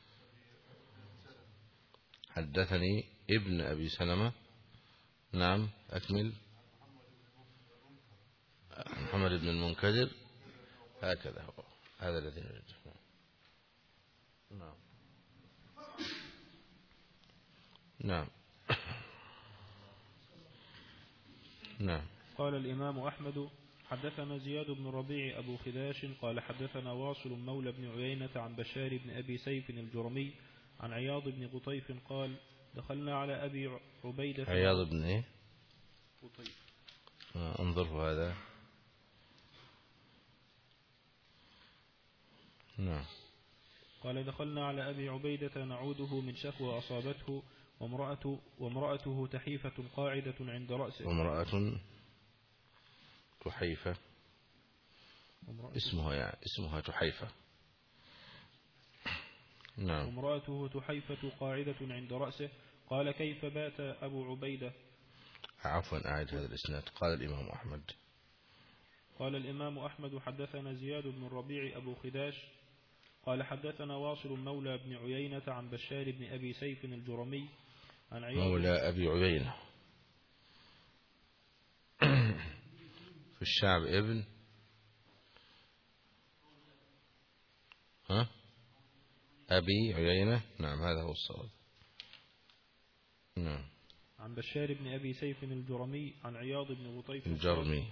حدثني ابن أبي سلمة. نعم أكمل. محمد بن المنكدر. هكذا هو، هذا الذي نريد. نعم. نعم. نعم. قال الإمام أحمد حدثنا زياد بن ربيع أبو خداش قال حدثنا واصل مولى بن عيينة عن بشار بن أبي سيف الجرمي عن عياض بن قطيف قال دخلنا على أبي عبيدة. عياض بن إيه؟ قطيف. آه انظروا هذا. نعم. قال دخلنا على أبي عبيدة نعوده من شكوى أصابته وامرأته, وامرأته تحيفة قاعدة عند رأسه. وامرأة تحيفة اسمها يعني اسمها تحيفة. نعم. وامرأته تحيفة قاعدة عند رأسه. قال كيف بات أبو عبيدة؟ عفوا أعد هذا الإسناد. قال الإمام أحمد قال الإمام أحمد حدثنا زياد بن الربيع أبو خداش قال حدثنا واصل مولى بن عيينة عن بشار بن أبي سيف الجرمي عن عياض مولى أبي عيينة في الشعب ابن ها أبي عيينة. نعم هذا هو الصواب. نعم. عن بشار بن أبي سيف الجرمي عن عياض بن قطيف الجرمي.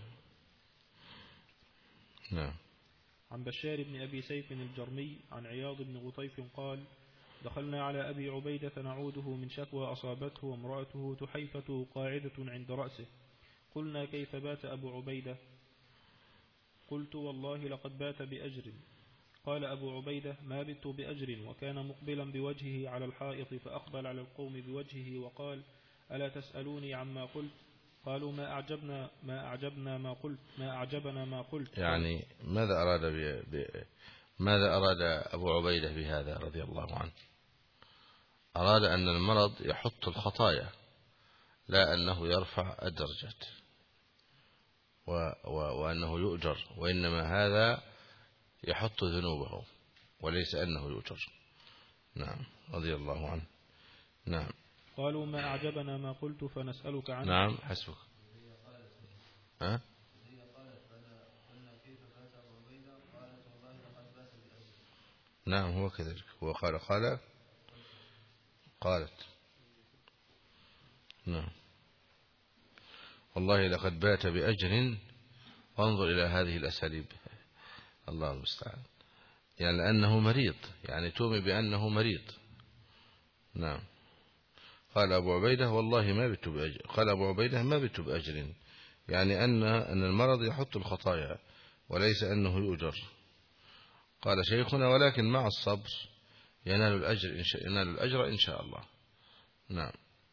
نعم. عن بشار بن أبي سيف الجرمي عن عياض بن قطيف قال دخلنا على أبي عبيدة نعوده من شكوى أصابته وامرأته تحيفة قاعدة عند رأسه. قلنا كيف بات أبو عبيدة؟ قلت والله لقد بات بأجر. قال أبو عبيدة ما بت بأجر، وكان مقبلا بوجهه على الحائط فأقبل على القوم بوجهه وقال ألا تسألوني عما قلت؟ قالوا ما أعجبنا ما أعجبنا ما قلت ما أعجبنا ما قلت. يعني ماذا أراد ب... ب... ماذا أراد أبو عبيدة بهذا رضي الله عنه؟ أراد أن المرض يحط الخطايا لا أنه يرفع الدرجات و... و... وأنه يؤجر، وإنما هذا يحط ذنوبه وليس أنه يؤجر. نعم رضي الله عنه. نعم. قالوا ما أعجبنا ما قلت فنسألك عنه. نعم حسبك. ها؟ نعم هو كذلك، هو قال قال قالت. نعم. والله لقد بات بأجر، وانظر إلى هذه الأساليب، الله المستعان، يعني لأنه مريض، يعني تومي بأنه مريض. نعم. قال أبو عبيدة والله ما بت بأجر، قال أبو عبيدة ما بت بأجر، يعني أن أن المرض يحط الخطايا وليس أنه يؤجر. قال شيخنا ولكن مع الصبر ينال الأجر إن شاء ينال الأجر إن شاء الله. نعم.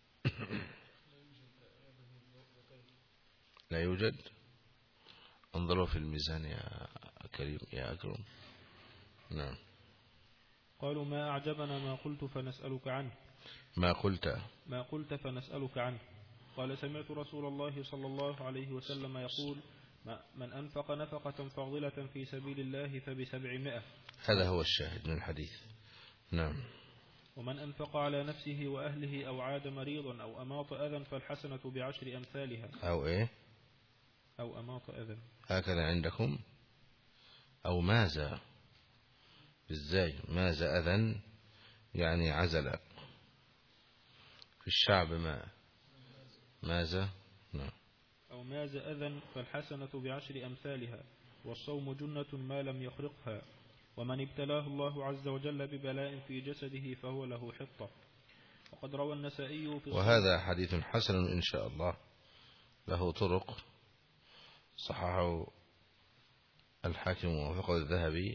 لا يوجد. انظروا في الميزان يا كريم يا أكرم. نعم. قالوا ما أعجبنا ما قلت فنسألك عنه. ما قلت ما قلت فنسألك عنه. قال سمعت رسول الله صلى الله عليه وسلم يقول من أنفق نفقة فاضلة في سبيل الله فبسبعمائة. هذا هو الشاهد من الحديث. نعم. ومن أنفق على نفسه وأهله أو عاد مريضا أو أماط أذى فالحسنة بعشر أمثالها. أو إيه أو أماط أذى هكذا عندكم، أو ماذا بالزاي، ماذا أذن يعني عزل في الشعب ما ماذا. نعم. أو ماذا أذن فالحسنة بعشر أمثالها، والصوم جنة ما لم يخرقها، ومن ابتلاه الله عز وجل ببلاء في جسده فهو له حطة. وقد روى النسائي في وهذا حديث حسن إن شاء الله، له طرق، صححه الحاكم ووافقه الذهبي،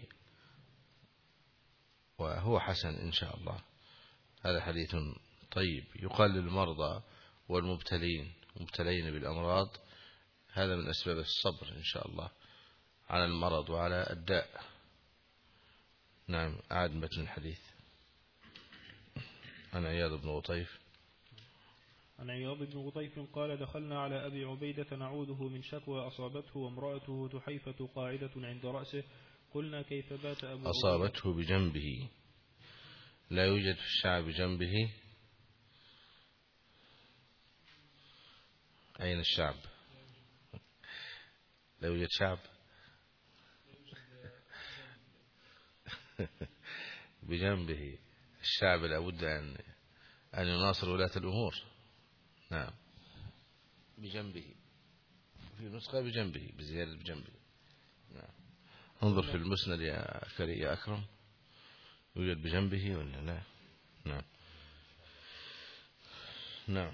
وهو حسن إن شاء الله. هذا حديث طيب، يقال للمرضى والمبتلين مبتلين بالأمراض هذا من أسباب الصبر إن شاء الله على المرض وعلى الداء. نعم. أعد متن الحديث. عن عياض بن غطيف عن عياض بن غطيف قال دخلنا على أبي عبيدة نعوده من شكوى أصابته وامرأته تحيفة قاعدة عند رأسه. قلنا كيف بات أبو أصابته بجنبه، لا يوجد في الشعب بجنبه. أين الشعب؟ لا يوجد شعب بجنبه. الشعب لابد أن أن يناصر ولاة الأمور. نعم. بجنبه، في نسخة بجنبه بزيادة بجنبه. نعم. انظر في المسند يا كريم يا أكرم، يوجد بجنبه ولا لا؟ نعم. نعم.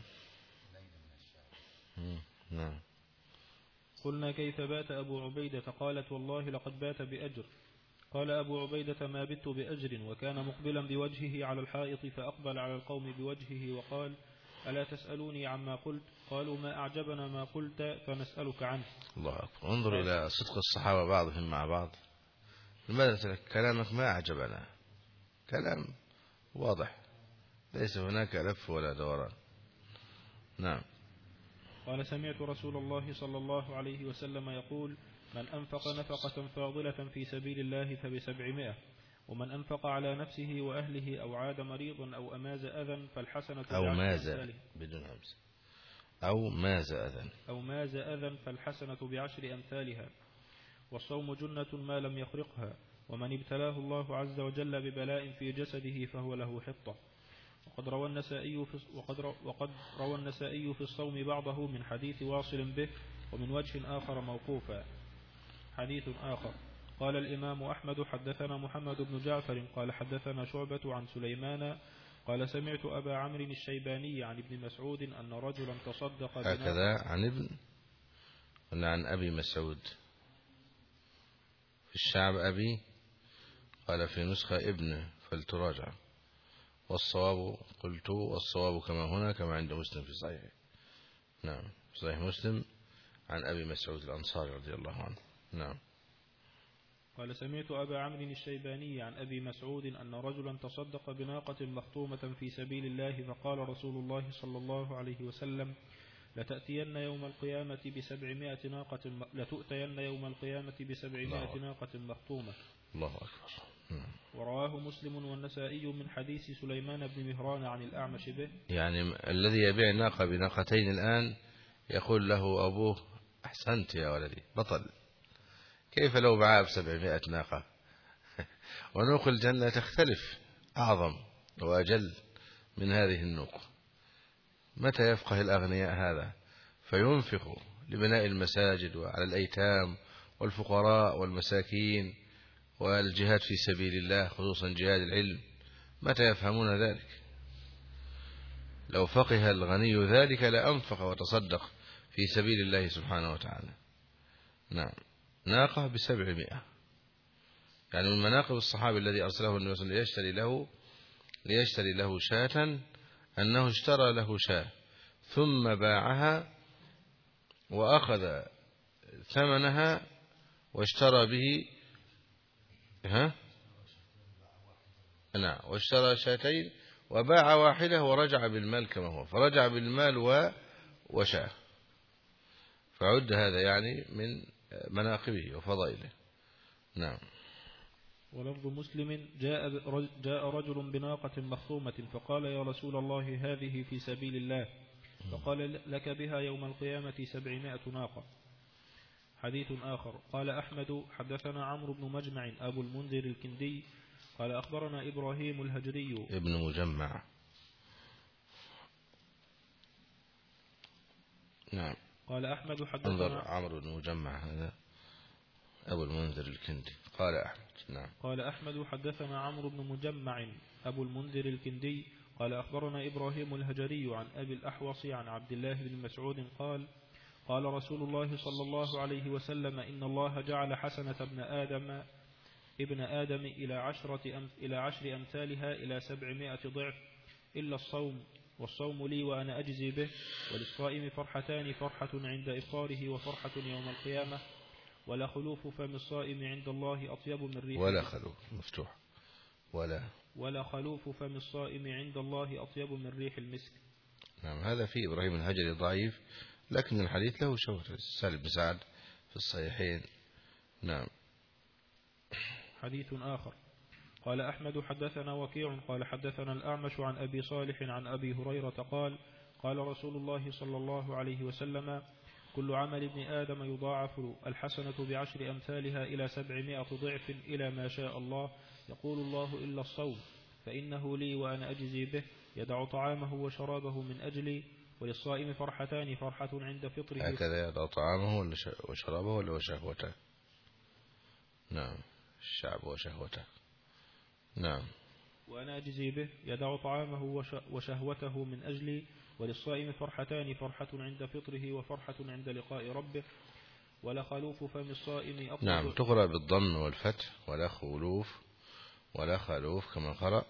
نعم. قلنا كيف بات أبو عبيدة؟ قالت والله لقد بات بأجر. قال أبو عبيدة ما بت بأجر، وكان مقبلا بوجهه على الحائط فأقبل على القوم بوجهه وقال ألا تسألوني عما قلت؟ قالوا ما أعجبنا ما قلت فنسألك عنه. الله أكبر. انظر إلى صدق الصحابة بعضهم مع بعض. لماذا كلامك ما أعجبنا؟ كلام واضح، ليس هناك لف ولا دوران. نعم. قال سمعت رسول الله صلى الله عليه وسلم يقول من أنفق نفقة فاضلة في سبيل الله فبسبعمائة، ومن أنفق على نفسه وأهله أو عاد مريضا أو أماز أذى فالحسنة أو ماذا بدون همزة أو ماذا أذى أو ماز أذى فالحسنة بعشر أمثالها، والصوم جنة ما لم يخرقها، ومن ابتلاه الله عز وجل ببلاء في جسده فهو له حطة. وقد روى النسائي في وقد رو وقد روى النسائي في الصوم بعضه من حديث واصل به، ومن وجه آخر موقوفا. حديث آخر قال الإمام أحمد حدثنا محمد بن جعفر قال حدثنا شعبة عن سليمان قال سمعت أبا عمرو الشيباني عن ابن مسعود أن رجلا تصدق هكذا عن ابن ولا عن أبي مسعود؟ في الشعب أبي، قال في نسخة ابن فلتراجع، والصواب قلت والصواب كما هنا كما عند مسلم في صحيح. نعم. صحيح مسلم عن أبي مسعود الأنصاري رضي الله عنه. نعم. قال سمعت أبا عمرو الشيباني عن أبي مسعود أن رجلا تصدق بناقة مخطومة في سبيل الله، فقال رسول الله صلى الله عليه وسلم لتأتين يوم القيامة بسبعمائة ناقة لتؤتين يوم القيامة بسبعمائة ناقة مخطومة. الله أكبر. ورواه مسلم والنسائي من حديث سليمان بن مهران عن الأعمش به. يعني الذي يبيع ناقة بناقتين الآن يقول له أبوه أحسنت يا ولدي بطل، كيف لو باعها بسبعمائة ناقة؟ ونوق الجنة تختلف، أعظم وأجل من هذه النوق. متى يفقه الأغنياء هذا فينفق لبناء المساجد وعلى الأيتام والفقراء والمساكين والجهاد في سبيل الله، خصوصا جهاد العلم؟ متى يفهمون ذلك؟ لو فقه الغني ذلك لأنفق وتصدق في سبيل الله سبحانه وتعالى. نعم، ناقة بسبعمائة، يعني من مناقب الصحابي الذي أرسله النبي صلى الله عليه وسلم ليشتري له ليشتري له شاة أنه اشترى له شاة ثم باعها وأخذ ثمنها واشترى به ها نعم واشترى شاتين وباع واحدة ورجع بالمال كما هو، فرجع بالمال وشاة، فعد هذا يعني من مناقبه وفضائله. نعم. ولفظ مسلم جاء جاء رجل بناقة مخصومة فقال يا رسول الله هذه في سبيل الله، فقال لك بها يوم القيامة سبعمائة ناقة. حديث آخر. قال أحمد حدثنا عمرو بن مجمع أبو المنذر الكندي قال أخبرنا إبراهيم الهجري ابن مجمع. نعم. قال أحمد حدثنا انظر عمرو بن مجمع هذا أبو المنذر الكندي. قال أحمد. نعم. قال أحمد حدثنا عمرو بن مجمع أبو المنذر الكندي قال أخبرنا إبراهيم الهجري عن أبي الأحوص عن عبد الله بن مسعود قال قال رسول الله صلى الله عليه وسلم إن الله جعل حسنة ابن آدم ابن آدم إلى عشرة أم إلى عشر أمثالها إلى سبعمائة ضعف إلا الصوم، والصوم لي وأنا أجزي به، وللصائم فرحتان، فرحة عند إفطاره وفرحة يوم القيامة، ولا خلوف فم الصائم عند الله أطيب من ريح ولا خلوف مفتوح ولا ولا خلوف فم الصائم عند الله أطيب من ريح المسك. نعم. هذا فيه إبراهيم الهجري ضعيف، لكن الحديث له شوهة. سهل بن سعد في الصحيحين. نعم. حديث آخر. قال أحمد حدثنا وكيع قال حدثنا الأعمش عن أبي صالح عن أبي هريرة قال قال رسول الله صلى الله عليه وسلم كل عمل ابن آدم يضاعف الحسنة بعشر أمثالها إلى سبعمائة ضعف إلى ما شاء الله، يقول الله إلا الصوم فإنه لي وأنا أجزي به، يدع طعامه وشرابه من أجلي، وللصائم فرحتان، فرحة عند فطره. هكذا يدع طعامه وشرابه ولا وشهوته؟ نعم، الشعب وشهوته. نعم. وأنا أجزي به، يدع طعامه وشهوته من أجلي، وللصائم فرحتان، فرحة عند فطره وفرحة عند لقاء ربه، ولا خلوف فم الصائم أطلب. نعم، تقرأ بالضم والفتح، ولا خلوف ولا خلوف كما قرأ،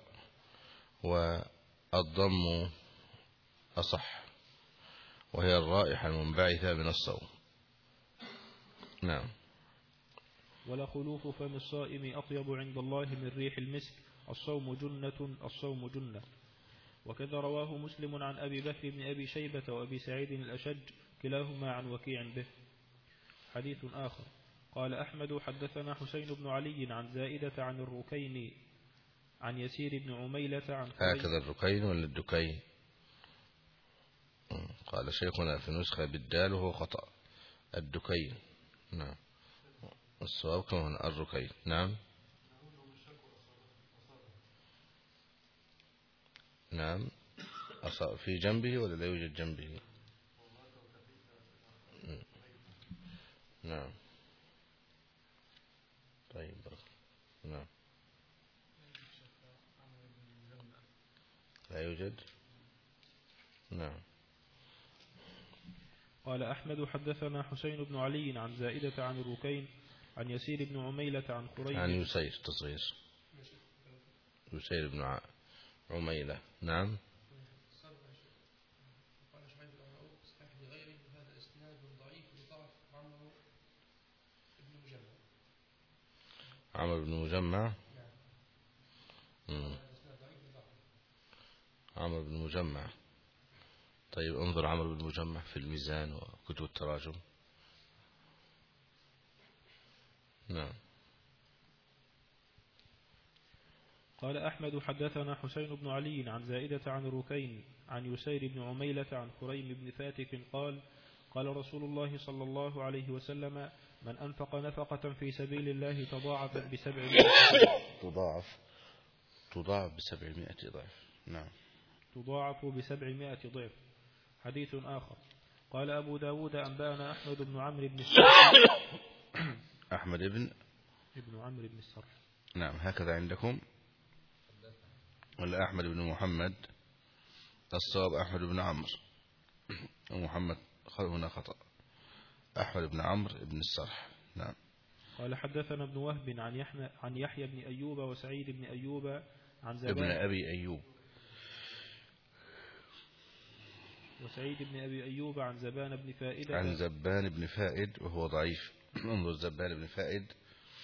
والضم أصح، وهي الرائحة المنبعثة من الصوم. نعم. ولا خلوف فم الصائم أطيب عند الله من ريح المسك، الصوم جنة، الصوم جنة. وكذا رواه مسلم عن أبي بكر بن أبي شيبة وأبي سعيد الأشج كلاهما عن وكيع به. حديث آخر. قال أحمد حدثنا حسين بن علي عن زائدة عن الركين عن يسير بن عميلة عن هكذا الركين ولا الدكين؟ قال شيخنا في نسخة بالدال وهو خطأ، الدكين. نعم، الصواب كما الركين. نعم. نعم، في جنبه ولا لا يوجد جنبه؟ نعم. طيب. نعم، لا يوجد. نعم. قال أحمد حدثنا حسين بن علي عن زائدة عن الركين عن يسير بن عميلة عن خريج عن يسير تصغير يسير بن عميلة. نعم. عمرو بن مجمع. عمرو بن مجمع. طيب انظر عمرو بن مجمع في الميزان وكتب التراجم. نعم. قال أحمد حدثنا حسين بن علي عن زائدة عن الركين عن يسير بن عميلة عن خريم بن فاتك قال قال رسول الله صلى الله عليه وسلم من أنفق نفقة في سبيل الله تضاعف بسبع تضاعف تضاعف بسبعمائة ضعف. نعم. تضاعف بسبعمائة ضعف. حديث آخر قال أبو داود أنبأنا أحمد بن عمرو بن السرح. أحمد بن ابن عمرو بن السرح. نعم هكذا عندكم ولا أحمد بن محمد؟ الصواب أحمد بن عمرو ومحمد هنا خطأ. أحمد بن عمرو بن السرح. نعم. قال حدثنا ابن وهب عن يحيى عن يحيى بن أيوب وسعيد بن أيوب عن زبان ابن أبي أيوب وسعيد بن أبي أيوب عن زبان بن فائدة عن زبان بن فائد وهو ضعيف. انظر زبان بن فائد.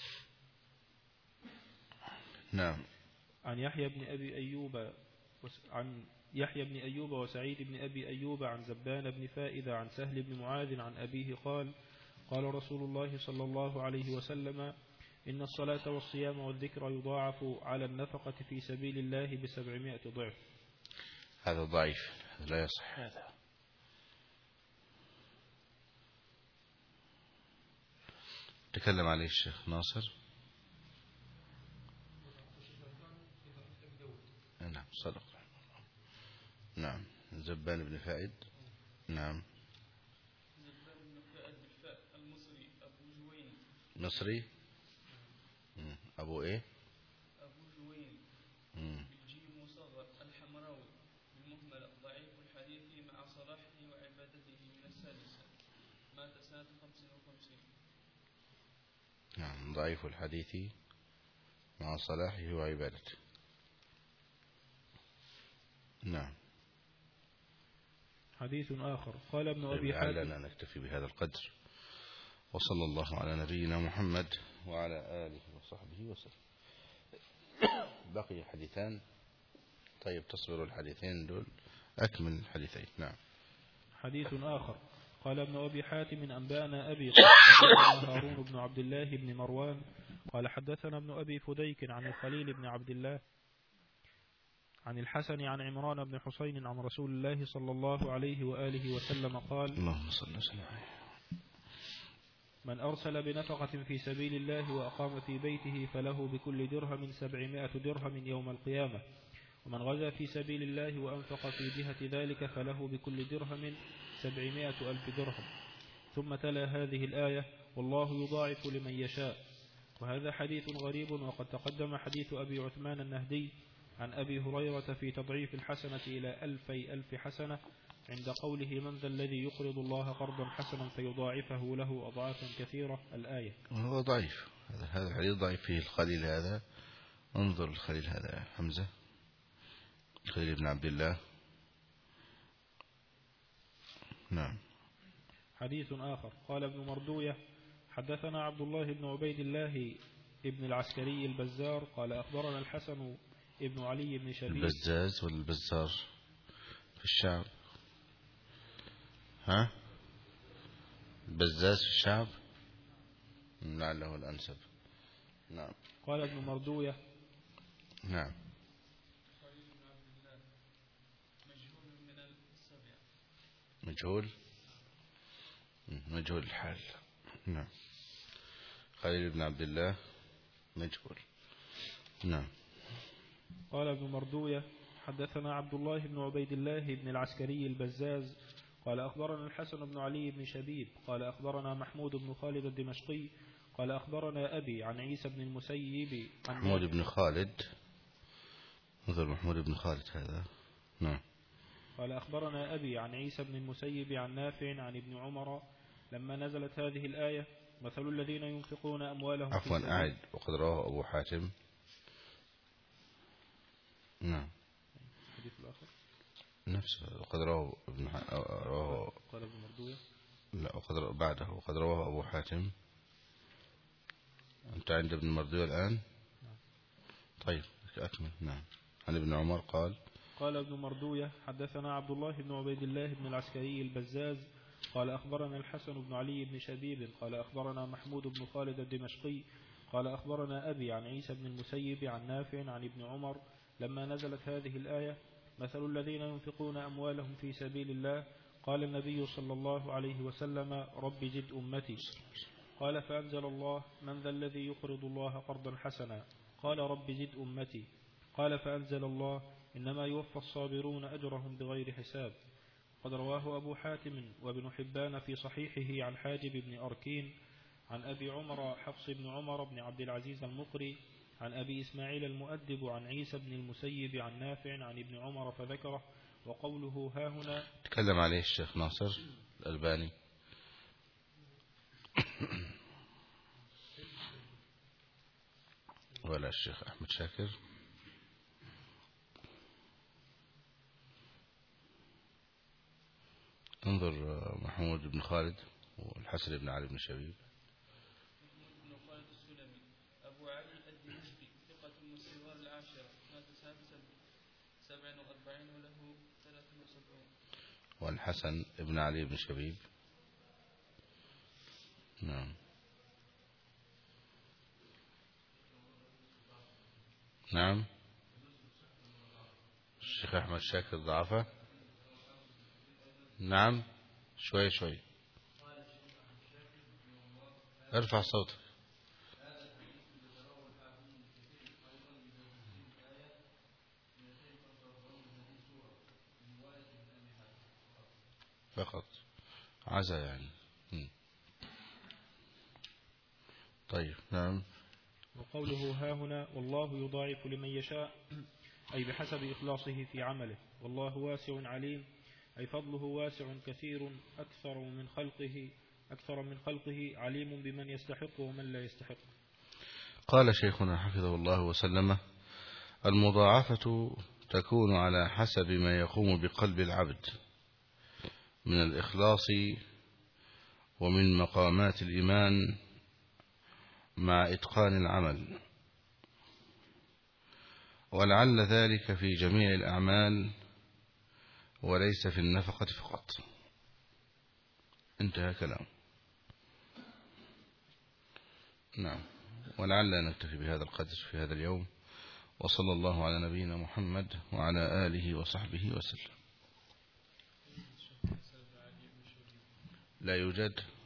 نعم. عن يحيى بن أبي أيوب عن يحيى بن أيوب وسعيد بن أبي أيوب عن زبان بن فائدة عن سهل بن معاذ عن أبيه قال قال رسول الله صلى الله عليه وسلم إن الصلاة والصيام والذكر يضاعف على النفقة في سبيل الله بسبعمائة ضعف. هذا ضعيف لا يصح هذا. تكلم عليه الشيخ ناصر. نعم صدق. نعم زبان بن فائد. نعم زبان بن فائد بالفاء المصري أبو جوين. مصري أبو إيه؟ أبو جوين بالجيم مصغر الحمراوي بالمهملة ضعيف الحديث مع صلاحه وعبادته من السادسة مات سنة خمس وخمسين. نعم ضعيف الحديث مع صلاحه وعبادته. نعم. حديث آخر قال ابن أبي حاتم. لعلنا نكتفي بهذا القدر وصلى الله على نبينا محمد وعلى آله وصحبه وسلم. بقي حديثان. طيب تصبروا الحديثين دول أكمل الحديثين. نعم. حديث آخر قال ابن أبي حاتم أنبأنا أبي قال هارون بن عبد الله بن مروان قال حدثنا ابن أبي فديك عن الخليل بن عبد الله عن الحسن عن عمران بن حسين عن رسول الله صلى الله عليه وآله وسلم قال اللهم صل وسلم عليه. من أرسل بنفقة في سبيل الله وأقام في بيته فله بكل درهم سبعمائة درهم يوم القيامة ومن غزا في سبيل الله وأنفق في جهة ذلك فله بكل درهم سبعمائة ألف درهم. ثم تلا هذه الآية والله يضاعف لمن يشاء. وهذا حديث غريب وقد تقدم حديث أبي عثمان النهدي عن أبي هريرة في تضعيف الحسنة إلى ألفي ألف حسنة عند قوله من ذا الذي يقرض الله قرضا حسنا فيضاعفه له أضعافا كثيرة الآية. هو ضعيف هذا الحديث ضعيف فيه الخليل هذا. انظر الخليل هذا حمزة خليل بن عبد الله. نعم. حديث آخر قال ابن مردوية حدثنا عبد الله بن عبيد الله ابن العسكري البزار قال أخبرنا الحسن ابن علي بن شبيب. البزاز والبزار في الشعب. ها البزاز في الشعب لعله الأنسب. نعم. قال ابن مردوية. نعم. مجهول مجهول الحال. نعم. خليل بن عبد الله مجهول. نعم. قال ابن مردوية حدثنا عبد الله بن عبيد الله بن العسكري البزاز قال أخبرنا الحسن بن علي بن شبيب قال أخبرنا محمود بن خالد الدمشقي قال أخبرنا أبي عن عيسى بن المسيب. محمود بن خالد. انظر محمود بن خالد هذا. نعم. قال أخبرنا أبي عن عيسى بن المسيب عن نافع عن ابن عمر لما نزلت هذه الآية مثل الذين ينفقون أموالهم. عفوا أعد. وقد رواه أبو حاتم. نعم. الحديث الآخر نفسه وقد رواه ابن ح... رواه قال ابن مردوية. لا وقد رواه بعده وقد رواه أبو حاتم. أنت عند ابن مردوية الآن. نعم. طيب أكمل. نعم. عن ابن عمر قال قال ابن مردوية حدثنا عبد الله بن عبيد الله بن العسكري البزاز قال أخبرنا الحسن بن علي بن شبيب قال أخبرنا محمود بن خالد الدمشقي قال أخبرنا أبي عن عيسى بن المسيب عن نافع عن ابن عمر لما نزلت هذه الآية مثل الذين ينفقون أموالهم في سبيل الله قال النبي صلى الله عليه وسلم رب جد أمتي قال فأنزل الله من ذا الذي يقرض الله قرضا حسنا قال رب زد أمتي قال فأنزل الله إنما يوفى الصابرون أجرهم بغير حساب. قد رواه أبو حاتم وابن حبان في صحيحه عن حاجب بن أركين عن أبي عمر حفص بن عمر بن عبد العزيز المقري عن أبي إسماعيل المؤدب عن عيسى بن المسيب عن نافع عن ابن عمر فذكره. وقوله ها هنا تكلم عليه الشيخ ناصر الألباني ولا الشيخ أحمد شاكر. انظر محمود بن خالد والحسن بن علي بن شبيب. محمود بن خالد السلمي أبو علي الدمشقي ثقة من صغار العاشرة مات سنة سبع وأربعين وله ثلاث وسبعون. والحسن بن علي بن شبيب نعم نعم. الشيخ أحمد شاكر ضعفه. نعم شوي شوي ارفع صوتك. فقط عزا يعني. طيب نعم. وقوله ها هنا والله يضاعف لمن يشاء أي بحسب إخلاصه في عمله. والله واسع عليم أي فضله واسع كثير أكثر من خلقه أكثر من خلقه عليم بمن يستحق ومن لا يستحق. قال شيخنا حفظه الله وسلمه المضاعفة تكون على حسب ما يقوم بقلب العبد من الإخلاص ومن مقامات الإيمان مع إتقان العمل، ولعل ذلك في جميع الأعمال وليس في النفقة فقط. انتهى كلام. نعم. ولعل نكتفي بهذا القدر في هذا اليوم، وصلى الله على نبينا محمد وعلى آله وصحبه وسلم. لا يوجد.